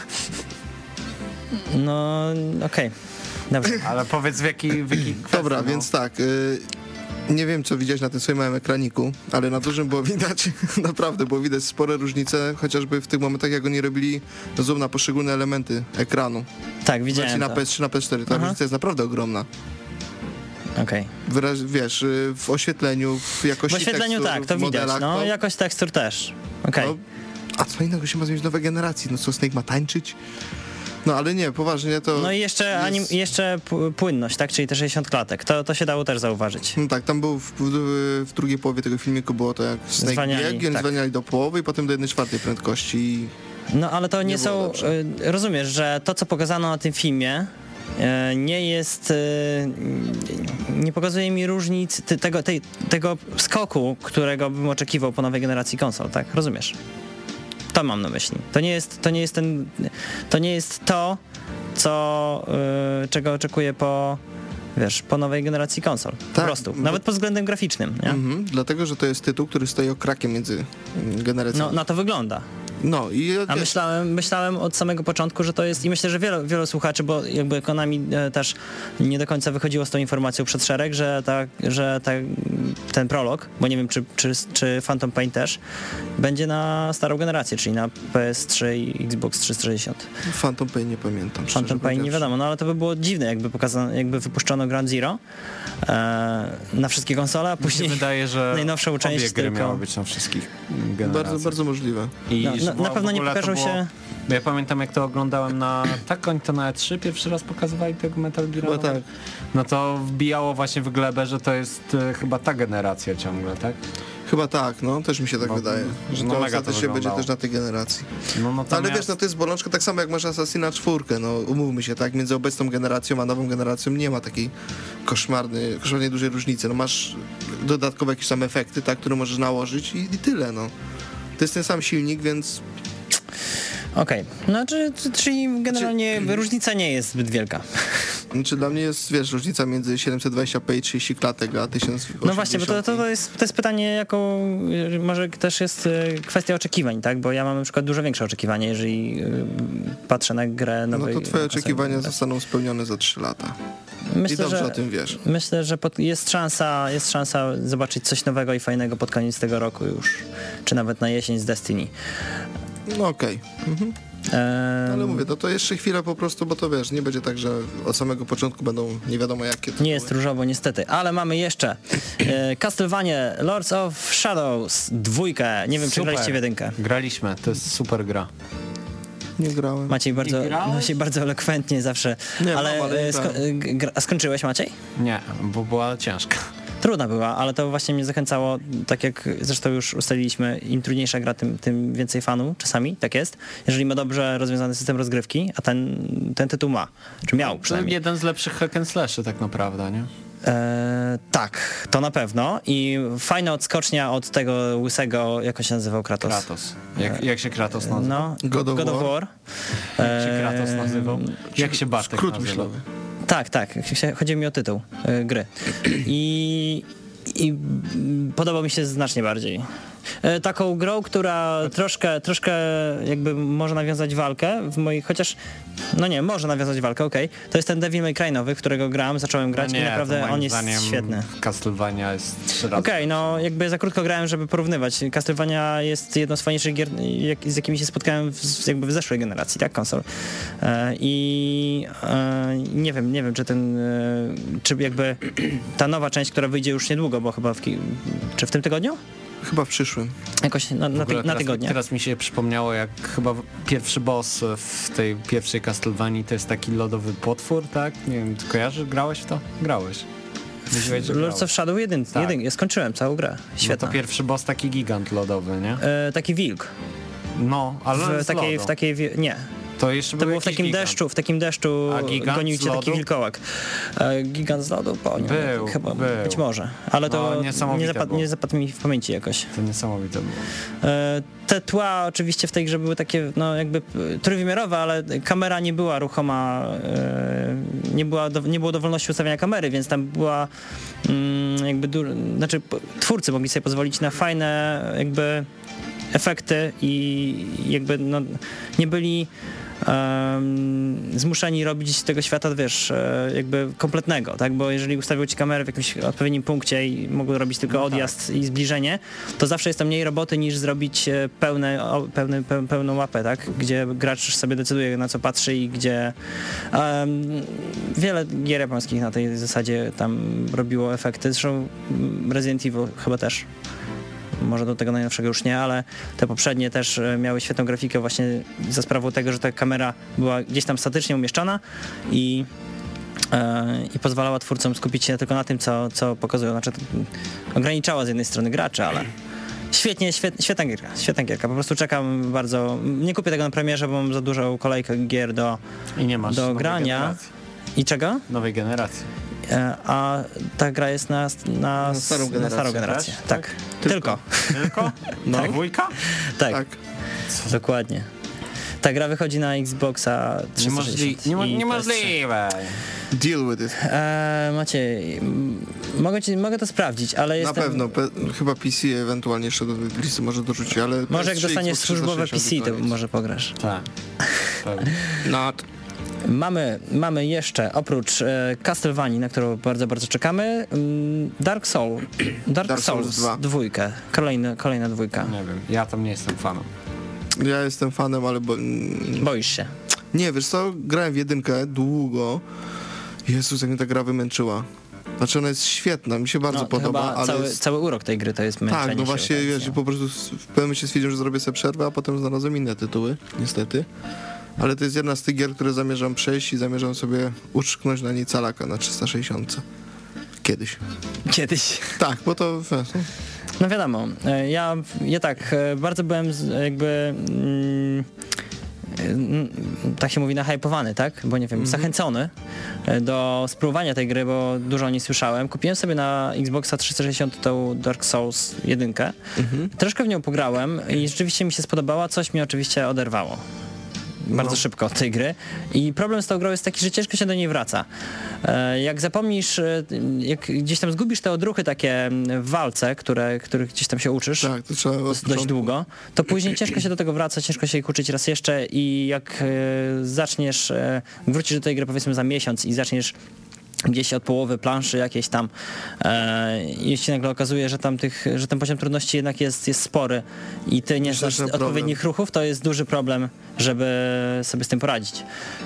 no okej. Dobrze. Ale powiedz w jakiej, w jakiej kwestii, Dobra, no. więc tak. Y, nie wiem, co widziałeś na tym swoim małym ekraniku, ale na dużym było widać, naprawdę było widać spore różnice, chociażby w tych momentach, jak oni robili zoom na poszczególne elementy ekranu. Tak, widziałem Znaczy na to. P S trzy, na P S cztery. Ta Aha. różnica jest naprawdę ogromna. Okej. Wyraź, wiesz, y, w oświetleniu, w jakości W oświetleniu tekstur, tak, to w widać. modelach, No, to- jakość tekstur też. Okej. No, a co innego się ma zmienić w nowej generacji? No co, Snake ma tańczyć? No ale nie, poważnie to... No i jeszcze, jest- anim, jeszcze p- płynność, tak? Czyli te sześćdziesiąt klatek. To, to się dało też zauważyć. No tak, tam był w, w, w drugiej połowie tego filmiku było to jak Snake Zwalniali, biegł i oni tak. zwalniali do połowy i potem do jednej czwartej prędkości i No ale to nie, Nie było są. dobrze. y, Rozumiesz, że to, co pokazano na tym filmie, y, nie jest. y, Nie pokazuje mi różnic ty- tego, tej, tego skoku, którego bym oczekiwał po nowej generacji konsol, tak? Rozumiesz? To mam na myśli. To nie jest to, nie jest ten, to, nie jest to co, y, czego oczekuję po, wiesz, po nowej generacji konsol. Po Tak, prostu. bo- Nawet pod względem graficznym, nie? mhm, dlatego, że to jest tytuł, który stoi okrakiem między mm, generacjami. No, na to wygląda. No i A wiesz, myślałem, myślałem od samego początku, że to jest, i myślę, że wielu, wielu słuchaczy, bo jakby Konami e, też nie do końca wychodziło z tą informacją przed szereg, że, ta, że ta, ten prolog, bo nie wiem, czy, czy, czy Phantom Pain też, będzie na starą generację, czyli na P S trzy i Xbox trzysta sześćdziesiąt. Phantom Pain nie pamiętam. szczerze Phantom Pain nie powiedziawszy. wiadomo, no ale to by było dziwne, jakby pokazano, jakby wypuszczono Ground Zero e, na wszystkie konsole, a Mi się później wydaje, że najnowszą część obie gry tylko- miały być na wszystkich generacjach. Bardzo, bardzo możliwe. I No, że na- było- na pewno w nie ogóle to pokażą było- się- Bo ja pamiętam, jak to oglądałem na... Tak, oni to na E trzy pierwszy raz pokazywali tego Metal Gear. Chyba tak. No to wbijało właśnie w glebę, że to jest e, chyba ta generacja ciągle, tak? Chyba tak, no, też mi się tak No, wydaje, że no to mega to ostatecznie będzie wyglądało. też na tej generacji. No, No, ale natomiast- wiesz, no to jest bolączka tak samo jak masz Assassina czwórkę, no umówmy się, tak, między obecną generacją a nową generacją nie ma takiej koszmarnej, koszmarnie dużej różnicy, no masz dodatkowe jakieś tam efekty, tak, które możesz nałożyć i, i tyle, no. To jest ten sam silnik, więc Okej, no czy, czy, czyli generalnie różnica nie jest zbyt wielka. znaczy dla mnie jest, wiesz, różnica między siedemset dwadzieścia p i trzydzieści klatek a tysiąc osiemdziesiąt. No właśnie, bo to, to, to, jest, to jest pytanie, jaką y, może też jest y, kwestia oczekiwań, tak? Bo ja mam na przykład dużo większe oczekiwania, jeżeli y, patrzę na grę No nowej. to twoje nowej oczekiwania generacji. zostaną spełnione za trzy lata. I Myślę, dobrze że, o tym wiesz. myślę, że pod, jest szansa, jest szansa zobaczyć coś nowego i fajnego pod koniec tego roku już, czy nawet na jesień z Destiny. No okej. Mhm. Ehm, Ale mówię, to, to jeszcze chwilę po prostu, bo to wiesz, nie będzie tak, że od samego początku będą nie wiadomo jakie to Nie jest różowo niestety, ale mamy jeszcze e, Castlevania Lords of Shadows dwójkę. Nie wiem, czy Super. graliście w jedynkę. Graliśmy, to jest super gra. Nie grałem. Maciej bardzo, Nie grałeś? Maciej bardzo elokwentnie zawsze. Nie, ale mam, ale nie e, sko- grałem. e, g- gra- a skończyłeś, Maciej? Nie, bo była ciężka. Trudna była, ale to właśnie mnie zachęcało, tak jak zresztą już ustaliliśmy, im trudniejsza gra, tym, tym więcej fanów czasami, tak jest. Jeżeli ma dobrze rozwiązany system rozgrywki, a ten, ten tytuł ma, czy miał To przynajmniej. jeden z lepszych hack and slashy tak naprawdę, nie? E, tak, to na pewno i fajna odskocznia od tego łysego, jak on się nazywał, Kratos. Kratos. Jak, jak się Kratos nazywał? No, God of God of War. Jak się Kratos nazywał? Jak się Bartek Skrót nazywał? myślowy. Tak, tak. Chodzi mi o tytuł y, gry. I, I mm, podobał mi się znacznie bardziej. E, Taką grą, która troszkę, troszkę jakby może nawiązać walkę w moich, chociaż, no nie, może nawiązać walkę, okej. To jest ten Devil May Cry nowy, w którego grałem, zacząłem grać No i nie, to naprawdę moim on jest zdaniem świetny. Castlevania jest trzy razy. Okej, no jakby za krótko grałem, żeby porównywać. Castlevania jest jedną z fajniejszych gier, jak, z jakimi się spotkałem w, jakby w zeszłej generacji, tak, konsol. E, I e, nie wiem, nie wiem, czy ten, e, czy jakby ta nowa część, która wyjdzie już niedługo, bo chyba w, ki- czy w tym tygodniu? Chyba w przyszłym. Jakoś na, W na, ogóle ty, na teraz, tygodnie. teraz mi się przypomniało, jak chyba pierwszy boss w tej pierwszej Castlevanii to jest taki lodowy potwór, tak? Nie wiem, ty kojarzysz? Grałeś w to? Grałeś. Mówiłeś, że Lords grałeś. of Shadow jeden, Tak. jeden, ja skończyłem całą grę. No Świetna. to pierwszy boss taki gigant lodowy, nie? E, taki wilk. No, ale W z takiej, lodu. w takiej, wi- nie, To jeszcze to był było w jakiś takim gigant. deszczu, w takim deszczu A gigant gonił z cię taki lodu? wilkołak. E, gigant z lodu? Po, nie, Był, chyba, był. być może, ale to No, nie, niesamowite zapadł, było. nie zapadł mi w pamięci jakoś. To niesamowite było. E, Te tła oczywiście w tej grze były takie, no jakby e, trójwymiarowe, ale kamera nie była ruchoma, e, nie, była do, nie było dowolności ustawiania kamery, więc tam była mm, jakby, du- znaczy p- twórcy mogli sobie pozwolić na fajne jakby efekty i jakby no, nie byli um, zmuszeni robić z tego świata, wiesz, e, jakby kompletnego, tak, bo jeżeli ustawią ci kamerę w jakimś odpowiednim punkcie i mogą robić tylko No odjazd i zbliżenie, to zawsze jest to mniej roboty niż zrobić e, pełne, o, pełny, peł, pełną mapę, tak, gdzie gracz sobie decyduje, na co patrzy i gdzie um, wiele gier japońskich na tej zasadzie tam robiło efekty, zresztą Resident Evil chyba też. Może do tego najnowszego już nie, ale te poprzednie też e, miały świetną grafikę właśnie za sprawą tego, że ta kamera była gdzieś tam statycznie umieszczana i, e, i pozwalała twórcom skupić się tylko na tym, co, co pokazują. Znaczy to ograniczała z jednej strony graczy, ale świetnie, świet, świetna gierka, świetna gierka. Po prostu czekam bardzo, nie kupię tego na premierze, bo mam za dużą kolejkę gier do, I nie masz do nowej grania. generacji. I czego? Nowej generacji. E, a ta gra jest na, na, Na starą na generację, starą generację. też? Tak, tylko. Tylko? No. Tak, dwójka? tak. Tak. Dokładnie. Ta gra wychodzi na Xboxa trzysta Niemożli- sześćdziesiąt niemo- i niemożliwe. Deal with it. E, Maciej, m, mogę, ci, mogę to sprawdzić, ale Na jestem... pewno, pe, chyba P C ewentualnie jeszcze do listy może dorzucić, ale... Może jak P S trzy, dostaniesz Xbox służbowe P trzysta C, to sześćdziesiąt i może pograsz. Tak. Pewnie. Not. Mamy, mamy jeszcze, oprócz e, Castlevanii, na którą bardzo, bardzo czekamy, mm, Dark Soul. Dark, Dark Souls Souls dwa. dwójkę. Kolejna, kolejna dwójka. Nie wiem, ja tam nie jestem fanem. Ja jestem fanem, ale... Bo, Boisz się. nie, wiesz co, grałem w jedynkę długo. Jezus, jak mnie ta gra wymęczyła. Znaczy ona jest świetna, mi się bardzo No, podoba, chyba ale... cały, jest... cały urok tej gry to jest męczenie Tak, no się właśnie, tak, wiesz, no. po prostu w pewnym momencie stwierdziłem, że zrobię sobie przerwę, a potem znalazłem inne tytuły, niestety. Ale to jest jedna z tych gier, które zamierzam przejść i zamierzam sobie uszczknąć na niej calaka na trzysta sześćdziesiąt. Kiedyś. Kiedyś. Tak, bo to... wiesz, no. No wiadomo, e, ja, ja tak, e, bardzo byłem z- jakby... Mm, mm, tak się mówi, nahypowany, tak? Bo nie wiem, Mhm. zachęcony e, do spróbowania tej gry, bo dużo o niej słyszałem. Kupiłem sobie na Xboxa trzysta sześćdziesiąt tą Dark Souls jedynkę. Mhm. Troszkę w nią pograłem i rzeczywiście mi się spodobała, coś mnie oczywiście oderwało. Bardzo No. szybko od tej gry. I problem z tą grą jest taki, że ciężko się do niej wraca. E, Jak zapomnisz, e, jak gdzieś tam zgubisz te odruchy takie w walce, które, których gdzieś tam się uczysz, Tak, to trzeba od dość początku. długo, to później ciężko się do tego wraca, ciężko się ich uczyć raz jeszcze i jak e, zaczniesz, e, wrócisz do tej gry powiedzmy za miesiąc i zaczniesz gdzieś od połowy planszy jakieś tam e, i jeśli nagle okazuje, że tam tych, że ten poziom trudności jednak jest, jest spory i ty nie Myślę, znasz że problem. odpowiednich ruchów, to jest duży problem, żeby sobie z tym poradzić.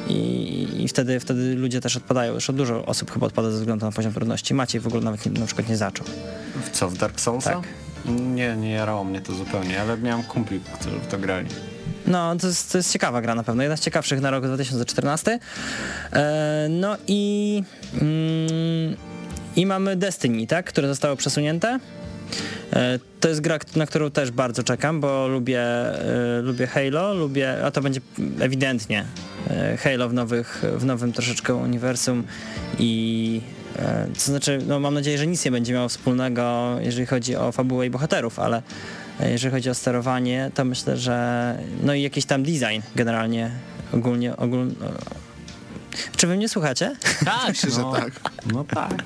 I, i wtedy, wtedy ludzie też odpadają. Zresztą dużo osób chyba odpada ze względu na poziom trudności. Maciej w ogóle nawet nie, na przykład nie zaczął. W co, w Dark Soulsa? Tak. Nie, nie jarało mnie to zupełnie, ale miałem kumpli, którzy w to grali. No, to jest, to jest ciekawa gra na pewno, jedna z ciekawszych na rok dwa tysiące czternasty. E, no i, mm, i mamy Destiny, tak, które zostało przesunięte. E, to jest gra, na którą też bardzo czekam, bo lubię, e, lubię Halo, lubię, a to będzie ewidentnie e, Halo w, nowych, w nowym troszeczkę uniwersum i e, to znaczy, no mam nadzieję, że nic nie będzie miało wspólnego, jeżeli chodzi o fabułę i bohaterów, ale jeżeli chodzi o sterowanie, to myślę, że no i jakiś tam design generalnie ogólnie, ogólnie. Czy wy mnie słuchacie? Tak, Myślę, że no, tak. no tak.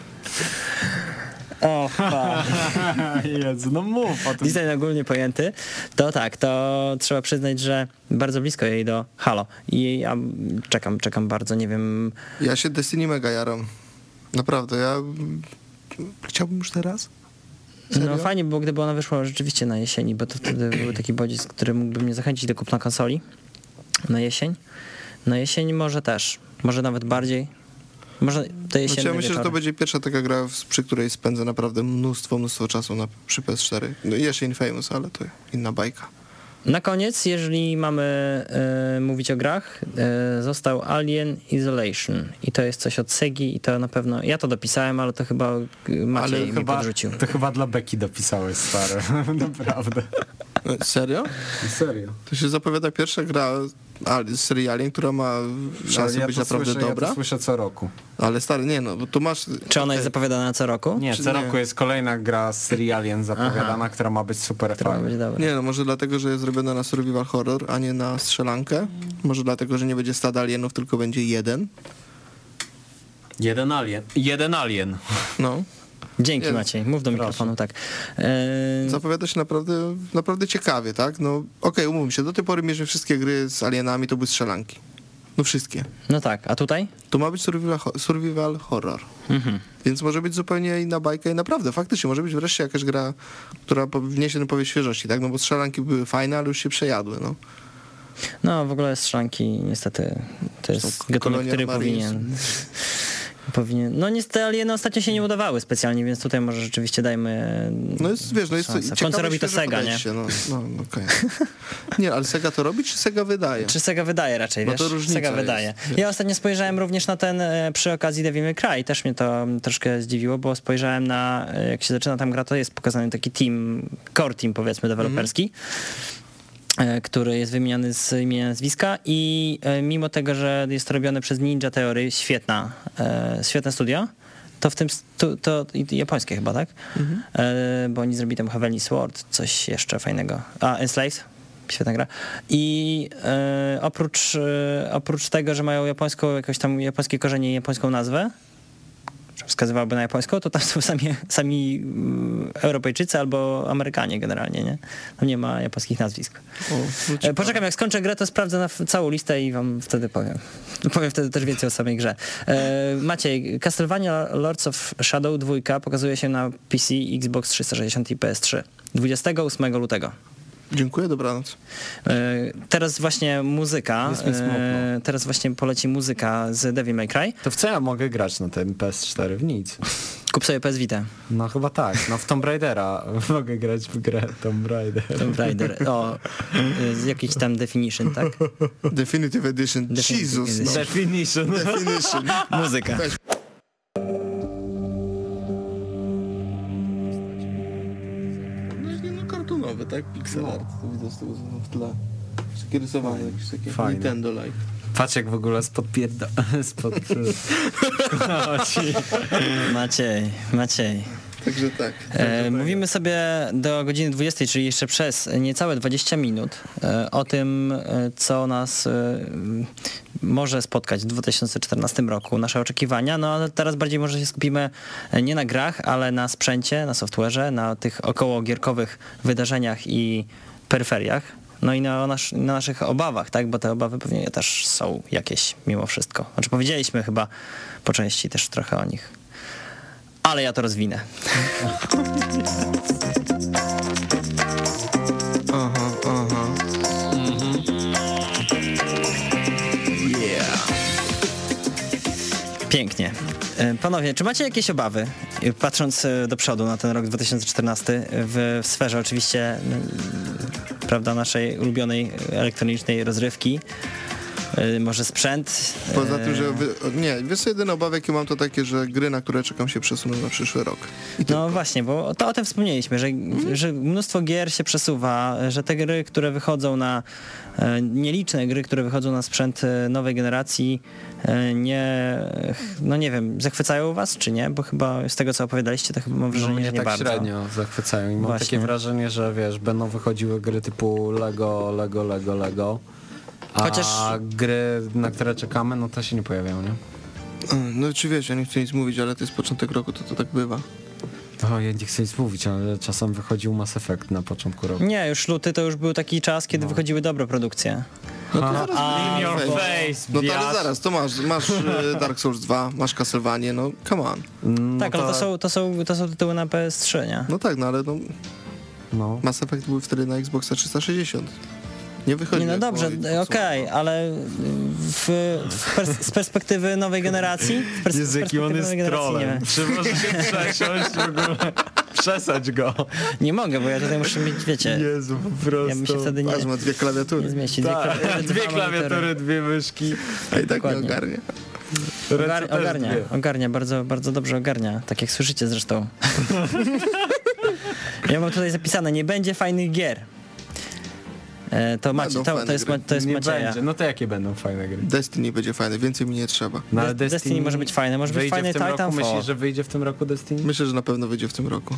O, fuck. Jezu, no mów o tym. Design ogólnie pojęty, to tak, to trzeba przyznać, że bardzo blisko jej do Halo i ja czekam, czekam bardzo, nie wiem. Ja się Destiny mega jaram. Naprawdę, ja chciałbym już teraz. Serio? No fajnie by było, gdyby ona wyszła rzeczywiście na jesieni, bo to wtedy był taki bodziec, który mógłby mnie zachęcić do kupna konsoli na jesień. Na jesień może też, może nawet bardziej. Może to jesienne Znaczy, ja myślę, że to wieczory. będzie pierwsza taka gra, przy której spędzę naprawdę mnóstwo, mnóstwo czasu na, przy P S cztery. No i jeszcze Infamous, ale to inna bajka. Na koniec, jeżeli mamy e, mówić o grach, e, został Alien Isolation i to jest coś od Segi i to na pewno, ja to dopisałem, ale to chyba Maciej Ale mi chyba, podrzucił. to chyba dla Beki dopisałeś, stary. Naprawdę. E, Serio? Serio. To się zapowiada pierwsza gra a, z serii Alien, która ma szansę ja być to naprawdę słyszę, dobra. Ja to słyszę co roku. Ale stary, nie no, bo tu masz... Czy ona jest zapowiadana na co roku? Nie, Czy co nie? roku jest kolejna gra z serii Alien zapowiadana, która ma być super Która ma fajna. być dobra. Nie no, może dlatego, że jest zrobiona na survival horror, a nie na strzelankę. Może dlatego, że nie będzie stada alienów, tylko będzie jeden. Jeden alien. Jeden alien. No. Dzięki Jest. Maciej, mów do Proszę. mikrofonu, tak. E, Zapowiada się naprawdę, naprawdę ciekawie, tak? No okej, umówmy się, do tej pory mieliśmy wszystkie gry z alienami, to były strzelanki. No wszystkie. no tak, a tutaj? Tu ma być survival, ho- survival horror. Mhm. Więc może być zupełnie inna bajka i naprawdę, faktycznie, może być wreszcie jakaś gra, która po- wniesie ten powiew świeżości, tak? No bo strzelanki były fajne, ale już się przejadły, no. No w ogóle strzelanki niestety to jest Są gatunek, Colonial który Marines. powinien... powinien... No niestety alieny ostatnio się nie udawały specjalnie, więc tutaj może rzeczywiście dajmy No jest, wiesz, no jest szansę. W ciekawe, końcu robi to świeże Sega, nie? podejście, No, no, no okej. Nie, ale Sega to robi, czy Sega wydaje? Czy Sega wydaje raczej, Bo wiesz? to różnica Sega jest, wydaje. wiesz. Ja ostatnio spojrzałem również na ten e, przy okazji Devil May Cry, też mnie to mm, troszkę zdziwiło, bo spojrzałem na, e, jak się zaczyna tam gra, to jest pokazany taki team, core team powiedzmy deweloperski, e, który jest wymieniany z imienia nazwiska i e, mimo tego, że jest to robione przez Ninja Theory, świetna, e, świetne studio, to w tym, stu, to i- japońskie chyba, tak? E, bo oni zrobili tam Heavenly Sword, coś jeszcze fajnego. A, Enslaved? świetna gra. I e, oprócz, e, oprócz tego, że mają japońską, jakoś tam japońskie korzenie i japońską nazwę, wskazywałaby na japońską, to tam są sami, sami mm, Europejczycy albo Amerykanie generalnie, nie? Tam nie ma japońskich nazwisk. O, no E, Poczekam, jak skończę grę, to sprawdzę na f- całą listę i wam wtedy powiem. Powiem wtedy też więcej o samej grze. E, Maciej, Castlevania Lords of Shadow dwa pokazuje się na P C, Xbox trzysta sześćdziesiąt i P S trzy dwudziestego ósmego lutego. Dziękuję, dobranoc. E, Teraz właśnie muzyka, Jest mi smutno. e, teraz właśnie poleci muzyka z Devil May Cry. To w co ja mogę grać na tym P S cztery? W nic. Kup sobie P S Vita. No chyba tak. No w Tomb Raidera mogę grać w grę Tomb Raider. Tomb Raider. O, e, z jakiś tam definition, tak? Definitive Edition. Definitive Jesus. Edition. No. Definition. Definition. Muzyka. Weź. No, nie, no kartunowy, tak? Pixel art. To widzę z tego w tle. Takie rysowane, jakieś takie Fajne. Nintendo-like. Patrz jak w ogóle spod pierda... spod... Maciej, Maciej. Także tak. E, mówimy sobie do godziny dwudziestej, czyli jeszcze przez niecałe dwadzieścia minut e, o tym, e, co nas e, może spotkać w dwa tysiące czternastym roku, nasze oczekiwania, no ale teraz bardziej może się skupimy e, nie na grach, ale na sprzęcie, na software'ze, na tych okołogierkowych wydarzeniach i peryferiach. No i na, nasz, na naszych obawach, tak? Bo te obawy pewnie też są jakieś mimo wszystko. Znaczy powiedzieliśmy chyba po części też trochę o nich. Ale ja to rozwinę. Aha, aha. Yeah. Pięknie. E, Panowie, czy macie jakieś obawy, e, patrząc e, do przodu na ten rok dwa tysiące czternasty, w, w sferze oczywiście m, prawda, naszej ulubionej elektronicznej rozrywki? E, Może sprzęt? E, Poza tym, że... Wy... Nie, wiesz, jedyne obawy, jakie mam, to takie, że gry, na które czekam, się przesuną na przyszły rok. I No tylko. właśnie, bo to o tym wspomnieliśmy, że, że mnóstwo gier się przesuwa, że te gry, które wychodzą na, e, nieliczne gry, które wychodzą na sprzęt e, nowej generacji, e, nie, no nie wiem, zachwycają was, czy nie? Bo chyba z tego, co opowiadaliście, to chyba mam No wrażenie, mnie że nie tak bardzo. średnio zachwycają i mam Właśnie. takie wrażenie, że wiesz, będą wychodziły gry typu Lego, Lego, Lego, Lego. A Chociaż- gry, na które czekamy, no to się nie pojawiają, nie? No czy wiesz, ja nie chcę nic mówić, ale to jest początek roku, to to tak bywa. O, ja nie chcę nic mówić, ale czasem wychodził Mass Effect na początku roku. Nie, już luty to już był taki czas, kiedy No. wychodziły dobre produkcje. No to Aha. zaraz A, wyjdzie. In your Weź. face, No to biatch. ale zaraz, to masz, masz e, Dark Souls dwa, masz Castlevanię, no come on. No Tak, ale to są, to, są, to są tytuły na P S trzy, nie? No tak, no ale no, No. Mass Effect był wtedy na Xboxa trzysta sześćdziesiąt. Nie wychodzi. Nie, no jak dobrze, było i okej, ale w, w pers- z perspektywy nowej generacji, w pers- z Jezu, jaki on perspektywy jest nowej generacji nie, trolem. Czy może się przesiąść w ogóle? Przesadź go. nie mogę, bo ja tutaj muszę mieć, wiecie, Jezu, po prostu. ja bym się wtedy nie, Aż ma dwie klawiatury. nie zmieścił. Tak, klawiatury, dwie dwa klawiatury, monitory. dwie myszki. A i tak Dokładnie. nie ogarnie. Ręce Ogar, też ogarnia, dwie. ogarnia, bardzo, bardzo dobrze ogarnia, tak jak słyszycie zresztą. Ja mam tutaj zapisane, nie będzie fajnych gier. E, To, Macie, Będą to, fajne to jest, gry. Ma- to jest nie Macieja. będzie. No to jakie będą fajne gry? Destiny będzie fajne, więcej mi nie trzeba. No, ale Des- Destiny może być fajne, może być wyjdzie fajny w tym roku? Titanfall. Myślisz, że wyjdzie w tym roku Destiny? Myślę, że na pewno wyjdzie w tym roku.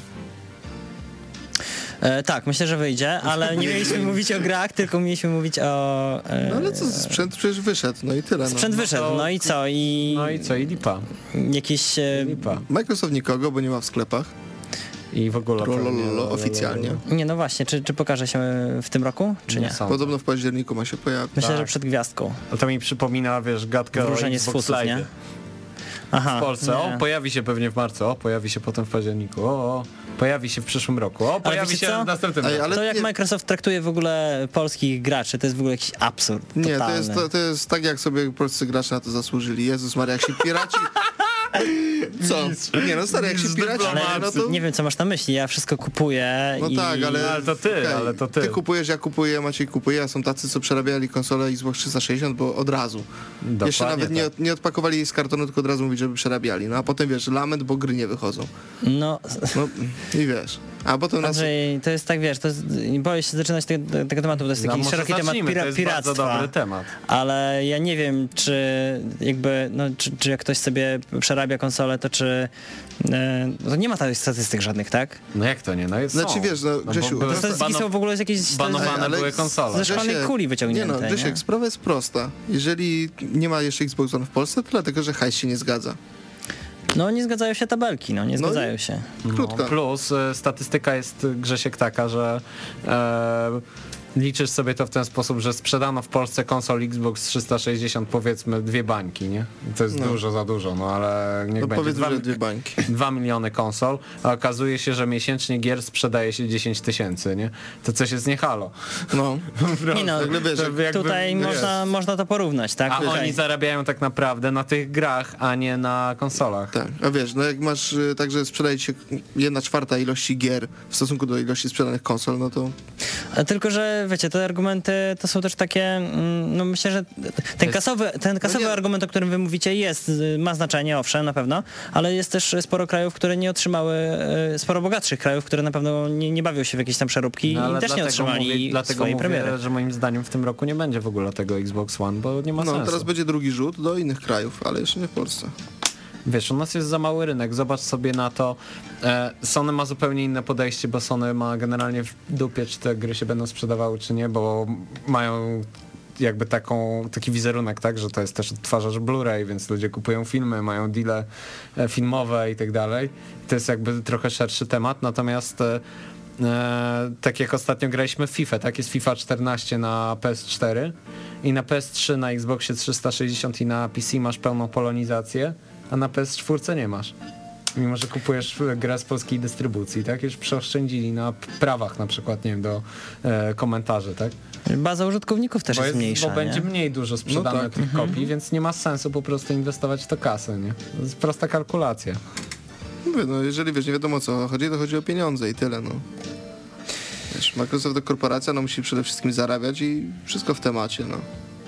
E, tak, myślę, że wyjdzie, ale nie mieliśmy mówić o grach, tylko mieliśmy mówić o... E, No ale co, sprzęt przecież wyszedł, no i tyle. No. Sprzęt wyszedł, to- no i co? I No i co? I lipa. jakieś... E, Lipa. Microsoft nikogo, bo nie ma w sklepach. I w ogóle Trolololo, pewnie, lololo. oficjalnie. nie, no właśnie, czy, czy pokaże się w tym roku, czy nie? Nie sądzę. Podobno w październiku ma się pojawić. Myślę, Tak. że przed gwiazdką. A to mi przypomina, wiesz, gadkę o Wróżenie z Xbox fusów, Live nie? Aha, w Polsce. O, nie. pojawi się pewnie w marcu, o, pojawi się potem w październiku, o, o pojawi się w przyszłym roku, o, pojawi wiecie się co? w następnym Ej, roku. ale To jak nie, Microsoft traktuje w ogóle polskich graczy, to jest w ogóle jakiś absurd nie to, totalny. jest, to, to jest tak, jak sobie polscy gracze na to zasłużyli. Jezus Maria, jak się piraci... Co? Nie no stary, jak się Mistrz piraci... dyplomacji. No to... Nie wiem, co masz na myśli, ja wszystko kupuję No i... tak, ale... Ale to ty, okej, ale to ty. Ty kupujesz, ja kupuję, Maciej kupuje, a są tacy, co przerabiali konsolę Xbox trzysta sześćdziesiąt, bo od razu. Dokładnie Jeszcze nawet nie, tak. od, nie odpakowali jej z kartonu, tylko od razu mówić, żeby przerabiali. No a potem wiesz, lament, bo gry nie wychodzą. No, No i wiesz. A potem nas... Andrzej, to jest tak, wiesz, to jest, boję się zaczynać tego, tego tematu, bo to jest No, taki może szeroki temat zacznijmy, pira, to jest piractwa. bardzo dobry temat. Ale ja nie wiem, czy jakby, no, czy, czy jak ktoś sobie przerabia konsolę konsole, to czy e, to nie ma takich statystyk żadnych, tak? No jak to nie? No jest Znaczy są. wiesz, no, Grzesiu, bo były Statystyki bano- są w ogóle z jakiejś... banowane ale były z- konsole. ze szklanej Grzesiek, kuli wyciągnięte, Nie no, Grzesiek, nie? sprawa jest prosta. Jeżeli nie ma jeszcze Xbox One w Polsce, to dlatego, że hajs się nie zgadza. No nie zgadzają się tabelki, no nie No i- zgadzają się. Krótko. No, plus e, statystyka jest, Grzesiek, taka, że e, liczysz sobie to w ten sposób, że sprzedano w Polsce konsol Xbox trzysta sześćdziesiąt powiedzmy dwie bańki, nie? To jest No. dużo za dużo, no ale niech No będzie. powiedzmy, Dwa, że dwie bańki. dwa miliony konsol, a okazuje się, że miesięcznie gier sprzedaje się dziesięć tysięcy, nie? To coś jest nie halo. No. Nie no, Nagle wiesz, To jak- jakby, tutaj wiesz, można, można to porównać, tak? A Tutaj. oni zarabiają tak naprawdę na tych grach, a nie na konsolach. Tak, a wiesz, no jak masz y, także sprzedaje się jedna czwarta ilości gier w stosunku do ilości sprzedanych konsol, no to A tylko, że wiecie, te argumenty to są też takie, mm, no myślę, że ten kasowy, ten kasowy nie. argument, o którym wy mówicie, jest, y, ma znaczenie, owszem, na pewno, ale jest też sporo krajów, które nie otrzymały, y, sporo bogatszych krajów, które na pewno nie, nie bawią się w jakieś tam przeróbki No, ale i też nie dlatego otrzymali mówię, dlatego swojej mówię, premiery. że moim zdaniem w tym roku nie będzie w ogóle tego Xbox One, bo nie ma no, sensu. teraz będzie drugi rzut do innych krajów, ale jeszcze nie w Polsce. Wiesz, u nas jest za mały rynek, zobacz sobie na to. E, Sony ma zupełnie inne podejście, bo Sony ma generalnie w dupie, czy te gry się będą sprzedawały, czy nie, bo mają jakby taką, taki wizerunek, tak, że to jest też odtwarzacz Blu-ray, więc ludzie kupują filmy, mają deale e, filmowe i tak dalej. To jest jakby trochę szerszy temat, natomiast e, e, tak jak ostatnio graliśmy w FIFA, tak, jest FIFA czternaście na P S cztery i na P S trzy, na Xboxie trzysta sześćdziesiąt i na P C masz pełną polonizację, a na P S cztery nie masz. Mimo, że kupujesz grę z polskiej dystrybucji, tak? Już przeoszczędzili na p- prawach na przykład, nie wiem, do e, komentarzy, tak? Baza użytkowników też Bo, jest, jest, mniejsza, bo będzie nie? mniej dużo sprzedane No tak. tych kopii, więc nie ma sensu po prostu inwestować w to kasę, nie? To jest prosta kalkulacja. Mówię, no jeżeli wiesz, nie wiadomo o co chodzi, to chodzi o pieniądze i tyle, no. Wiesz, Microsoft to korporacja, no musi przede wszystkim zarabiać i wszystko w temacie, no.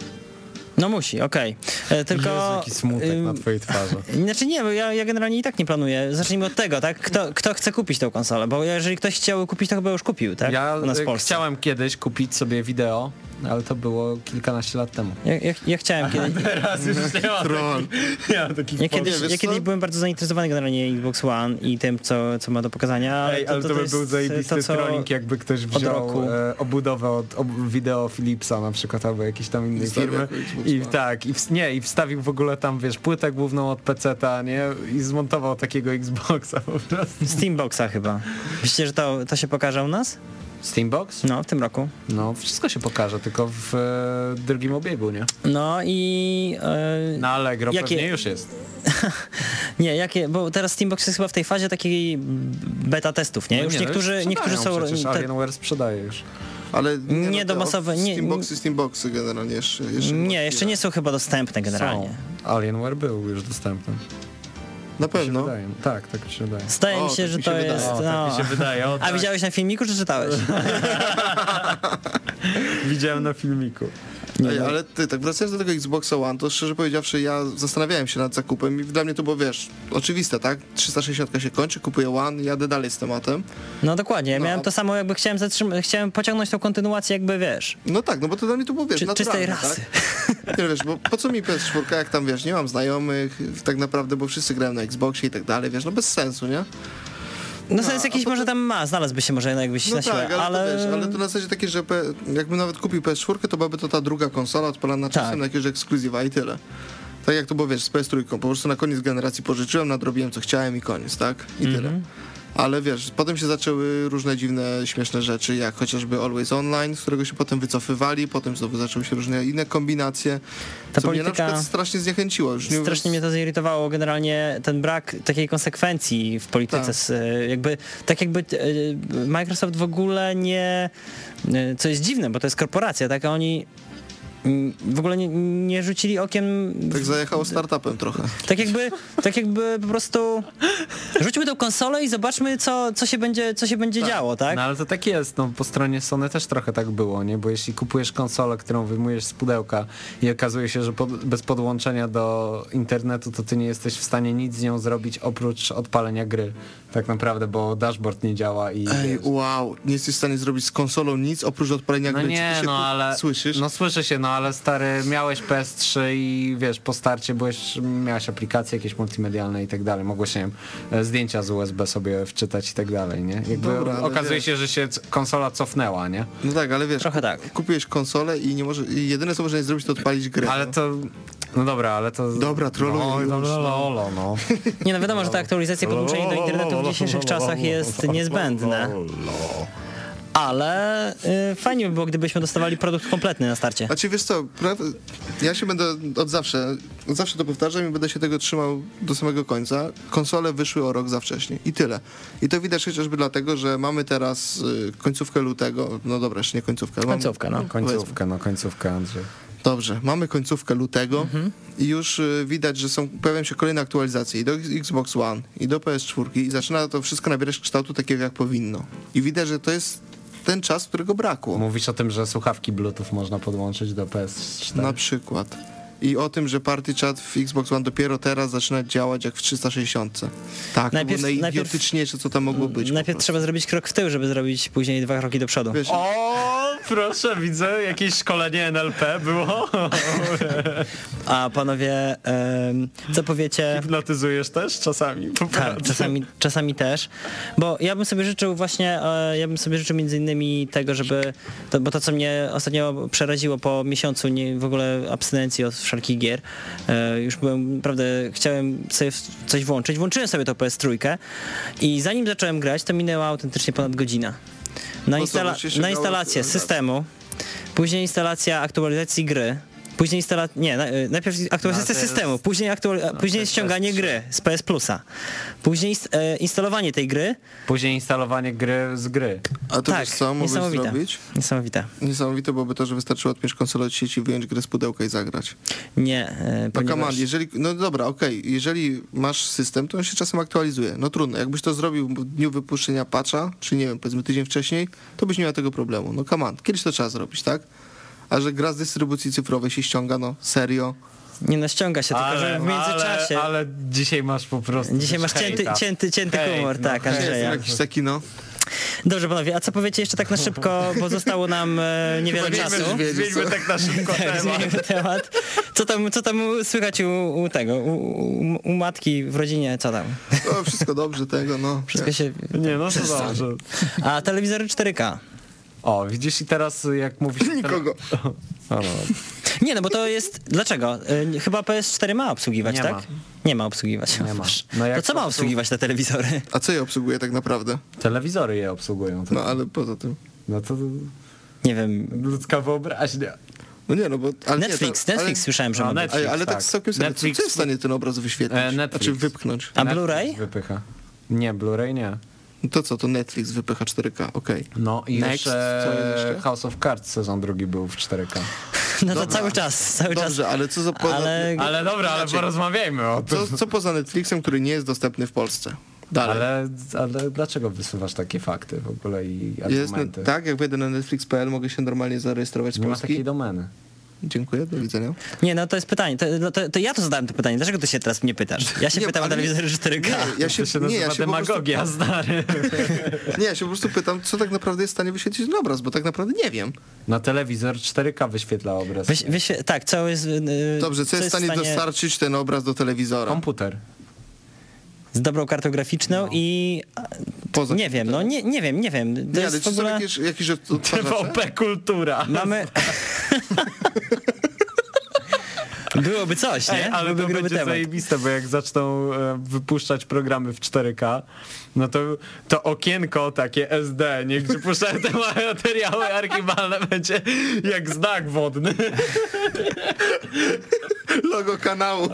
No musi, okej. E, Tylko... Jezu, jaki smutek ym, na twojej twarzy. Znaczy nie, bo ja, ja generalnie i tak nie planuję. Zacznijmy od tego, tak? Kto, kto chce kupić tę konsolę? Bo jeżeli ktoś chciał kupić, to chyba już kupił, tak? Ja U nas w e, Polsce. chciałem kiedyś kupić sobie wideo, ale to było kilkanaście lat temu. Ja, ja, ja chciałem kiedyś... Teraz już nie ma Troll. ja takich Ja kiedyś, wiesz ja kiedyś co? byłem bardzo zainteresowany generalnie Xbox One i tym, co, co ma do pokazania. Ej, ale to, by jest był zajebisty to, co- trolling, jakby ktoś wziął roku. e, obudowę od ob, wideo Philipsa na przykład, albo jakiejś tam innej Wstawił firmy jako Xbox i One. tak, i w, nie, i wstawił w ogóle tam, wiesz, płytę główną od peceta, nie, i zmontował takiego Xboxa po prostu. Steamboxa chyba. Myślicie, że to, to się pokaże u nas? Steambox? No, w tym roku. No, wszystko się pokaże, tylko w e, drugim obiegu, nie? No i... E, Na Allegro Jakie- pewnie już jest. nie, jakie... Bo teraz Steambox jest chyba w tej fazie takiej beta testów, nie? No Już nie, no niektórzy, już niektórzy są... sprzedają przecież, te- Alienware sprzedaje już. Ale nie, Nie no, do te masowe- nie- Steamboxy, Steamboxy generalnie jeszcze. jeszcze Nie, jeszcze nie są chyba dostępne generalnie. Są. Alienware był już dostępny. Na Tak mi się pewno. wydaje. Tak, tak mi się wydaje. Zdaje O, mi się, tak że mi się to wydaje. jest... O, no. tak mi się wydaje. O, A tak. widziałeś na filmiku, czy czytałeś? Widziałem na filmiku. Ej, ale ty, tak wracając do tego Xboxa One, to szczerze powiedziawszy, ja zastanawiałem się nad zakupem i dla mnie to było, wiesz, oczywiste, tak? trzysta sześćdziesiąt się kończy, kupuję One, jadę dalej z tematem. No dokładnie, ja No. miałem to samo, jakby chciałem zatrzymać, chciałem pociągnąć tą kontynuację, jakby wiesz, No tak, no bo to dla mnie to było, wiesz, czy, czystej naturalne, rasy. tak? Nie wiesz, bo po co mi P S cztery, jak tam, wiesz, nie mam znajomych, tak naprawdę, bo wszyscy grają na Xboxie i tak dalej, wiesz, no bez sensu, nie? No No, sens a jakiś potem- może tam ma, znalazłby się może jakbyś No na siłę, tak, ale, ale... To, wiesz, ale to na zasadzie takie, że P, jakbym nawet kupił P S cztery, to byłaby to ta druga konsola odpalana czasem Tak. na jakiegoś ekskluzywa i tyle. Tak jak to było, wiesz, z P S trzy, po prostu na koniec generacji pożyczyłem, nadrobiłem co chciałem i koniec, tak? I Mhm. tyle. Ale wiesz, potem się zaczęły różne dziwne, śmieszne rzeczy, jak chociażby Always Online, z którego się potem wycofywali, potem znowu zaczęły się różne inne kombinacje, Ta co mnie na polityka- przykład strasznie zniechęciło. Już nie Strasznie mnie to zirytowało, generalnie ten brak takiej konsekwencji w polityce, Tak. z, e, jakby, tak jakby e, Microsoft w ogóle nie, e, co jest dziwne, bo to jest korporacja, tak, a oni mm, w ogóle nie, nie rzucili okiem, Tak zajechało startupem trochę. tak jakby, tak jakby po prostu rzućmy tą konsolę i zobaczmy, co, co się będzie, co się będzie działo, tak? No ale to tak jest, no po stronie Sony też trochę tak było, nie? Bo jeśli kupujesz konsolę, którą wyjmujesz z pudełka i okazuje się, że pod, bez podłączenia do internetu, to ty nie jesteś w stanie nic z nią zrobić oprócz odpalenia gry. Tak naprawdę, bo dashboard nie działa i... Ej, wow, nie jesteś w stanie zrobić z konsolą nic oprócz odpalenia No gry. Czy nie, ty się no tu ale... Słyszysz? No słyszę się, no ale stary, miałeś P S trzy i wiesz, po starcie byłeś, miałeś aplikacje jakieś multimedialne i tak dalej, mogłeś, nie wiem, zdjęcia z U S B sobie wczytać i tak dalej, nie? Jakby Dobra, ale okazuje wiesz. się, że się c- konsola cofnęła, nie? No tak, ale wiesz, Trochę tak. kupiłeś konsolę i nie może, i jedyne co można zrobić to odpalić grę. Ale no. to, no dobra, ale to... Dobra, trolluj no, już, no, no. lolo, no. Nie no wiadomo, że ta aktualizacja podłączenia do internetu w dzisiejszych czasach jest niezbędne, ale y, fajnie by było, gdybyśmy dostawali produkt kompletny na starcie. Znaczy wiesz co, pra- ja się będę od zawsze, od zawsze to powtarzam i będę się tego trzymał do samego końca. Konsole wyszły o rok za wcześnie i tyle. I to widać chociażby dlatego, że mamy teraz y, końcówkę lutego, no dobra, jeszcze nie końcówkę. ale mamy- Końcówka, no. Końcówka, no końcówka, Andrzej. Dobrze, mamy końcówkę lutego Mhm. i już y, widać, że są, pojawiają się kolejne aktualizacje i do Xbox One, i do P S cztery i zaczyna to wszystko nabierać kształtu takiego, jak powinno. I widać, że to jest ten czas, którego brakło. Mówisz o tym, że słuchawki Bluetooth można podłączyć do P S cztery? Na przykład. I o tym, że Party Chat w Xbox One dopiero teraz zaczyna działać jak w trzysta sześćdziesiąt. Tak, Najpierw- to było najidiotyczniejsze, co tam mogło być. po Najpierw prostu. trzeba zrobić krok w tył, żeby zrobić później dwa kroki do przodu. Wiesz, O, proszę, widzę, jakieś szkolenie N L P było. A panowie, em, co powiecie? Hipnotyzujesz też czasami? Po Tak, pracy. czasami, czasami też, bo ja bym sobie życzył właśnie, e, ja bym sobie życzył między innymi tego, żeby, to, bo to co mnie ostatnio przeraziło po miesiącu nie, w ogóle abstynencji od wszelkich gier, e, już byłem, naprawdę chciałem sobie w- coś włączyć, włączyłem sobie to P S trzy i zanim zacząłem grać, to minęła autentycznie ponad godzina. Na, No co, instala- bo ci się na dało- instalację tak. systemu, później instalacja aktualizacji gry, później instalacja, nie, na, y, najpierw aktualizacja No, to jest- systemu, później, aktual, to później jest ściąganie P S trzy. gry z P S Plusa, później ins- e, instalowanie tej gry, Później instalowanie gry z gry. a to tak, wiesz co mogłeś niesamowite. zrobić? Niesamowite. Niesamowite byłoby to, że wystarczyło odpiąć konsolę od sieci, wyjąć grę z pudełka i zagrać. Nie, e, No ponieważ... come on, jeżeli, no dobra, okej, jeżeli masz system, to on się czasem aktualizuje. No trudno, jakbyś to zrobił w dniu wypuszczenia patcha, czy nie wiem, powiedzmy tydzień wcześniej, to byś nie miał tego problemu. No come on, kiedyś to trzeba zrobić, tak? A że gra z dystrybucji cyfrowej się ściąga, no serio. Nie no, ściąga się, tylko że w międzyczasie... Ale, ale dzisiaj masz po prostu Dzisiaj masz cięty, hejta. cięty, cięty Hejt, humor, no, tak, hejt. Andrzeja. Jakiś taki, no. Dobrze panowie, a co powiecie jeszcze tak na szybko, bo zostało nam e, niewiele Chyba nie czasu. będziesz wiedzieć. Zmieńmy tak na szybko Tak, temat. zmienimy temat. Co tam, co tam słychać u, u tego, u, u, u matki w rodzinie, co tam? O, wszystko dobrze tego, no. Wszystko się... Nie, no to dobrze. A telewizory cztery K? O, widzisz i teraz jak mówisz... Nikogo. O, no. Nie, no bo to jest... Dlaczego? Y, Chyba P S cztery ma obsługiwać, Nie tak? ma. Nie ma obsługiwać. Nie ma. Boże. No jak to co ma po prostu- obsługiwać te telewizory? A co je obsługuje tak naprawdę? Telewizory je obsługują. To, No ale poza tym. no to Nie wiem. ludzka wyobraźnia. No nie, no bo... Ale Netflix, nie, to, Netflix słyszałem, że No, ma być. Netflix. Ale, ale tak, tak. całkiem serio, co, Netflix- co jest w stanie ten obraz wyświetlić? E, Netflix. Znaczy wypchnąć. A Netflix Blu-ray? Wypycha. Nie, Blu-ray nie. No to co, to Netflix wypycha cztery K, okej. No i Next, jeszcze, co jest jeszcze? House of Cards sezon drugi był w cztery K. No to Dobra. cały czas, cały czas. Dobrze, ale co za poza... Ale- Ale dobra, ale Inaczej. porozmawiajmy o tym. Co, co poza Netflixem, który nie jest dostępny w Polsce? Dalej. Ale, ale dlaczego wysuwasz takie fakty w ogóle i Jest, na, argumenty? tak, jak wejdę na netflix kropka p l, mogę się normalnie zarejestrować z Nie ma Polski. takiej domeny. Dziękuję, do widzenia. Nie, no to jest pytanie. To, to, to ja to zadałem to pytanie. Dlaczego ty się teraz mnie pytasz? Ja się Nie, pytam o ale nie- telewizory cztery K. Nie, ja się, To się nie, nazywa ja się po prostu, demagogia, stary. nie, ja się po prostu pytam, co tak naprawdę jest w stanie wyświetlić ten obraz, bo tak naprawdę nie wiem. Na telewizor cztery K wyświetla obraz. Wyś, wyś, tak, co jest... Yy, Dobrze, co jest w stanie dostarczyć ten obraz do telewizora? Komputer. z dobrą kartą graficzną No. i... Poza Nie wiem, no nie, nie wiem, nie wiem. To Nie, ale jest czy w są ogóle... jakieś, jakieś T odtwarzacze? V P Kultura. Mamy... Byłoby coś, nie? Ej, ale Byłby to gruby będzie temat. zajebiste, bo jak zaczną e, wypuszczać programy w cztery K, no to to okienko takie S D, nie, gdzie puszczają te materiały archiwalne, będzie jak znak wodny. Logo kanału.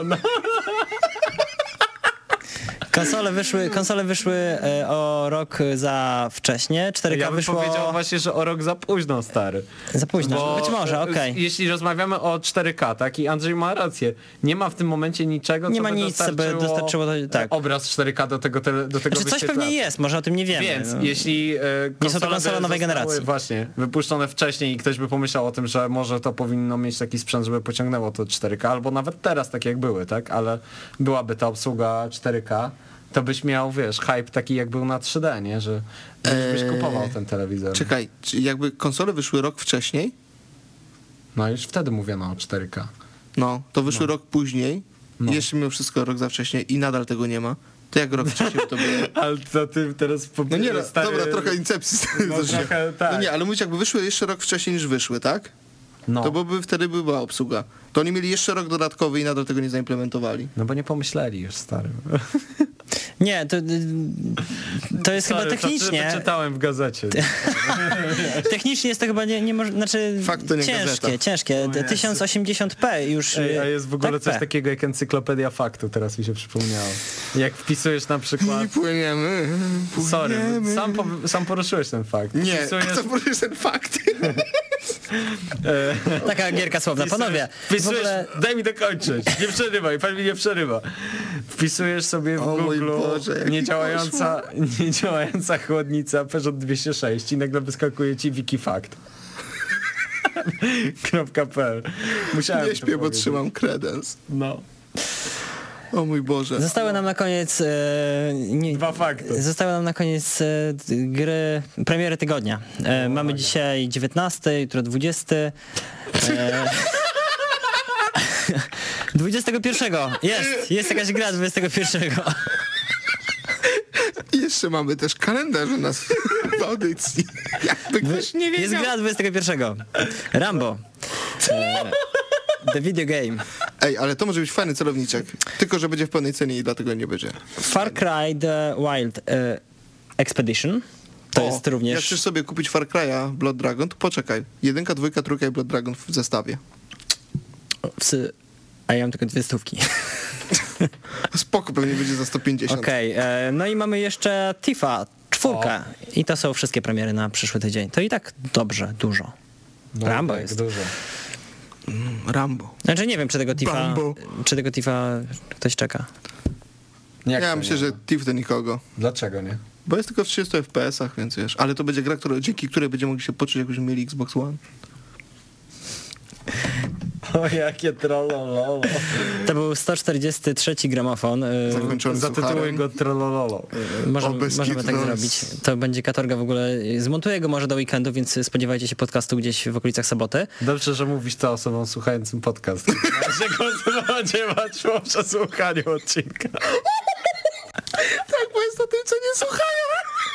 Konsole wyszły, konsole wyszły e, o rok za wcześnie, cztery K Ja bym wyszło powiedział właśnie, że o rok za późno, stary. za późno. Bo, Być może, e, okej. Jeśli rozmawiamy o cztery K, tak, i Andrzej ma rację, nie ma w tym momencie niczego, Nie co ma by nic, co by dostarczyło dostarczyło to- tak. obraz cztery K do tego, tele, do tego Znaczy coś wyświetlacza. pewnie jest, może o tym nie wiemy. Więc no. jeśli e, Nie są to konsole konsole by nowej zostały generacji. Właśnie, wypuszczone wcześniej i ktoś by pomyślał o tym, że może to powinno mieć taki sprzęt, żeby pociągnęło to cztery K, albo nawet teraz tak jak były, tak? Ale byłaby ta obsługa cztery K, to byś miał, wiesz, hype taki jak był na trzy D, nie? Że byś Eee, kupował ten telewizor. Czekaj, czy jakby konsole wyszły rok wcześniej, No już wtedy mówiono o cztery K. No, to wyszły rok później, No. i jeszcze mimo wszystko rok za wcześnie i nadal tego nie ma. To jak rok wcześniej to było? Ale to ty teraz... Po... No nie, no, stary... dobra, trochę incepcji. No, trochę, tak. No nie, ale mówić jakby wyszły jeszcze rok wcześniej niż wyszły, tak? No. To byłby, wtedy by była obsługa. To oni mieli jeszcze rok dodatkowy i nadal tego nie zaimplementowali. no bo nie pomyśleli już, stary. Nie, to, to jest Sorry, chyba technicznie. To, to czytałem w gazecie. Technicznie jest to chyba nie, nie może, znaczy Fakt to nie ciężkie, gazeta. ciężkie. O Jezu. tysiąc osiemdziesiąt p już. Ej, a jest w ogóle tak coś P. takiego jak encyklopedia faktu, teraz mi się przypomniało. Jak wpisujesz na przykład... I płyniemy, płyniemy. Sorry, sam, po, sam poruszyłeś ten fakt. Nie, Wpisujesz, to jest ten fakt. e, Taka gierka słowna, panowie. W Wpisujesz, ogóle, daj mi dokończyć, nie przerywaj, pan mi nie przerywa. Wpisujesz sobie w O mój Google Boże, jaki niedziałająca, niedziałająca chłodnica Peugeot dwieście sześć i nagle wyskakuje ci wikifakt. .pl. Musiałem Nie to śpię, bo powiedzieć. trzymam kredens. No. O mój Boże. zostały nam na koniec. E, nie, Dwa fakty. Zostały nam na koniec e, gry, premiery tygodnia. E, mamy dzisiaj dziewiętnasty, jutro dwudziesty. E, dwudziestego pierwszego. Jest, jest jakaś gra dwudziestego pierwszego. I jeszcze mamy też kalendarz u nas w audycji. Jakby ktoś nie wiedział. Jest gra dwudziestego pierwszego. Rambo. E, The Video Game. Ej, ale to może być fajny celowniczek. Tylko, że będzie w pełnej cenie i dlatego nie będzie. Far Cry The Wild e, Expedition. To O, jest również... Jak chcesz sobie kupić Far Cry'a Blood Dragon, to poczekaj. Jedynka, dwójka, trójka i Blood Dragon w zestawie. Psy. A ja mam tylko dwie stówki. Spoko, pewnie będzie za sto pięćdziesiąt. Okej, e, no i mamy jeszcze Tifa, czwórkę. I to są wszystkie premiery na przyszły tydzień. To i tak dobrze, dużo. No, Rambo tak, jest. dużo. Rambo. Znaczy nie wiem, czy tego Tifa, Bambo. czy tego Tifa ktoś czeka. Jak Ja to myślę, nie? że Thief do nikogo. Dlaczego nie? Bo jest tylko w trzydziestu F P S-ach, więc wiesz. Ale to będzie gra, która, dzięki której będziemy mogli się poczuć, jakbyśmy mieli Xbox One. O, jakie trollololo. To był sto czterdziesty trzeci gramofon. y, Zakończony Zatytułuj sucharem. go trollololo. Możemy, O, bez możemy kitu tak to zrobić. jest- To będzie katorga w ogóle. Zmontuję go może do weekendu, więc spodziewajcie się podcastu gdzieś w okolicach soboty. Dobrze, że mówisz to osobom słuchającym podcast. Że spodziewać po przesłuchaniu odcinka. Tak, bo jest o tym, co nie słuchają.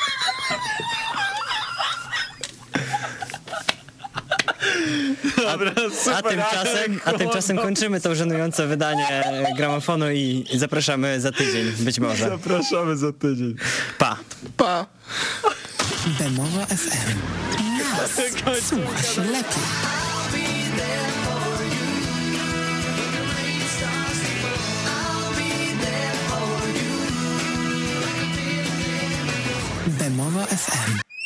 Dobra, super, A tymczasem, a tymczasem kończymy to żenujące wydanie gramofonu i zapraszamy za tydzień, być może. Zapraszamy za tydzień. Pa! Pa! Bemowo F M. Nas słucha się lepiej. Bemowo F M.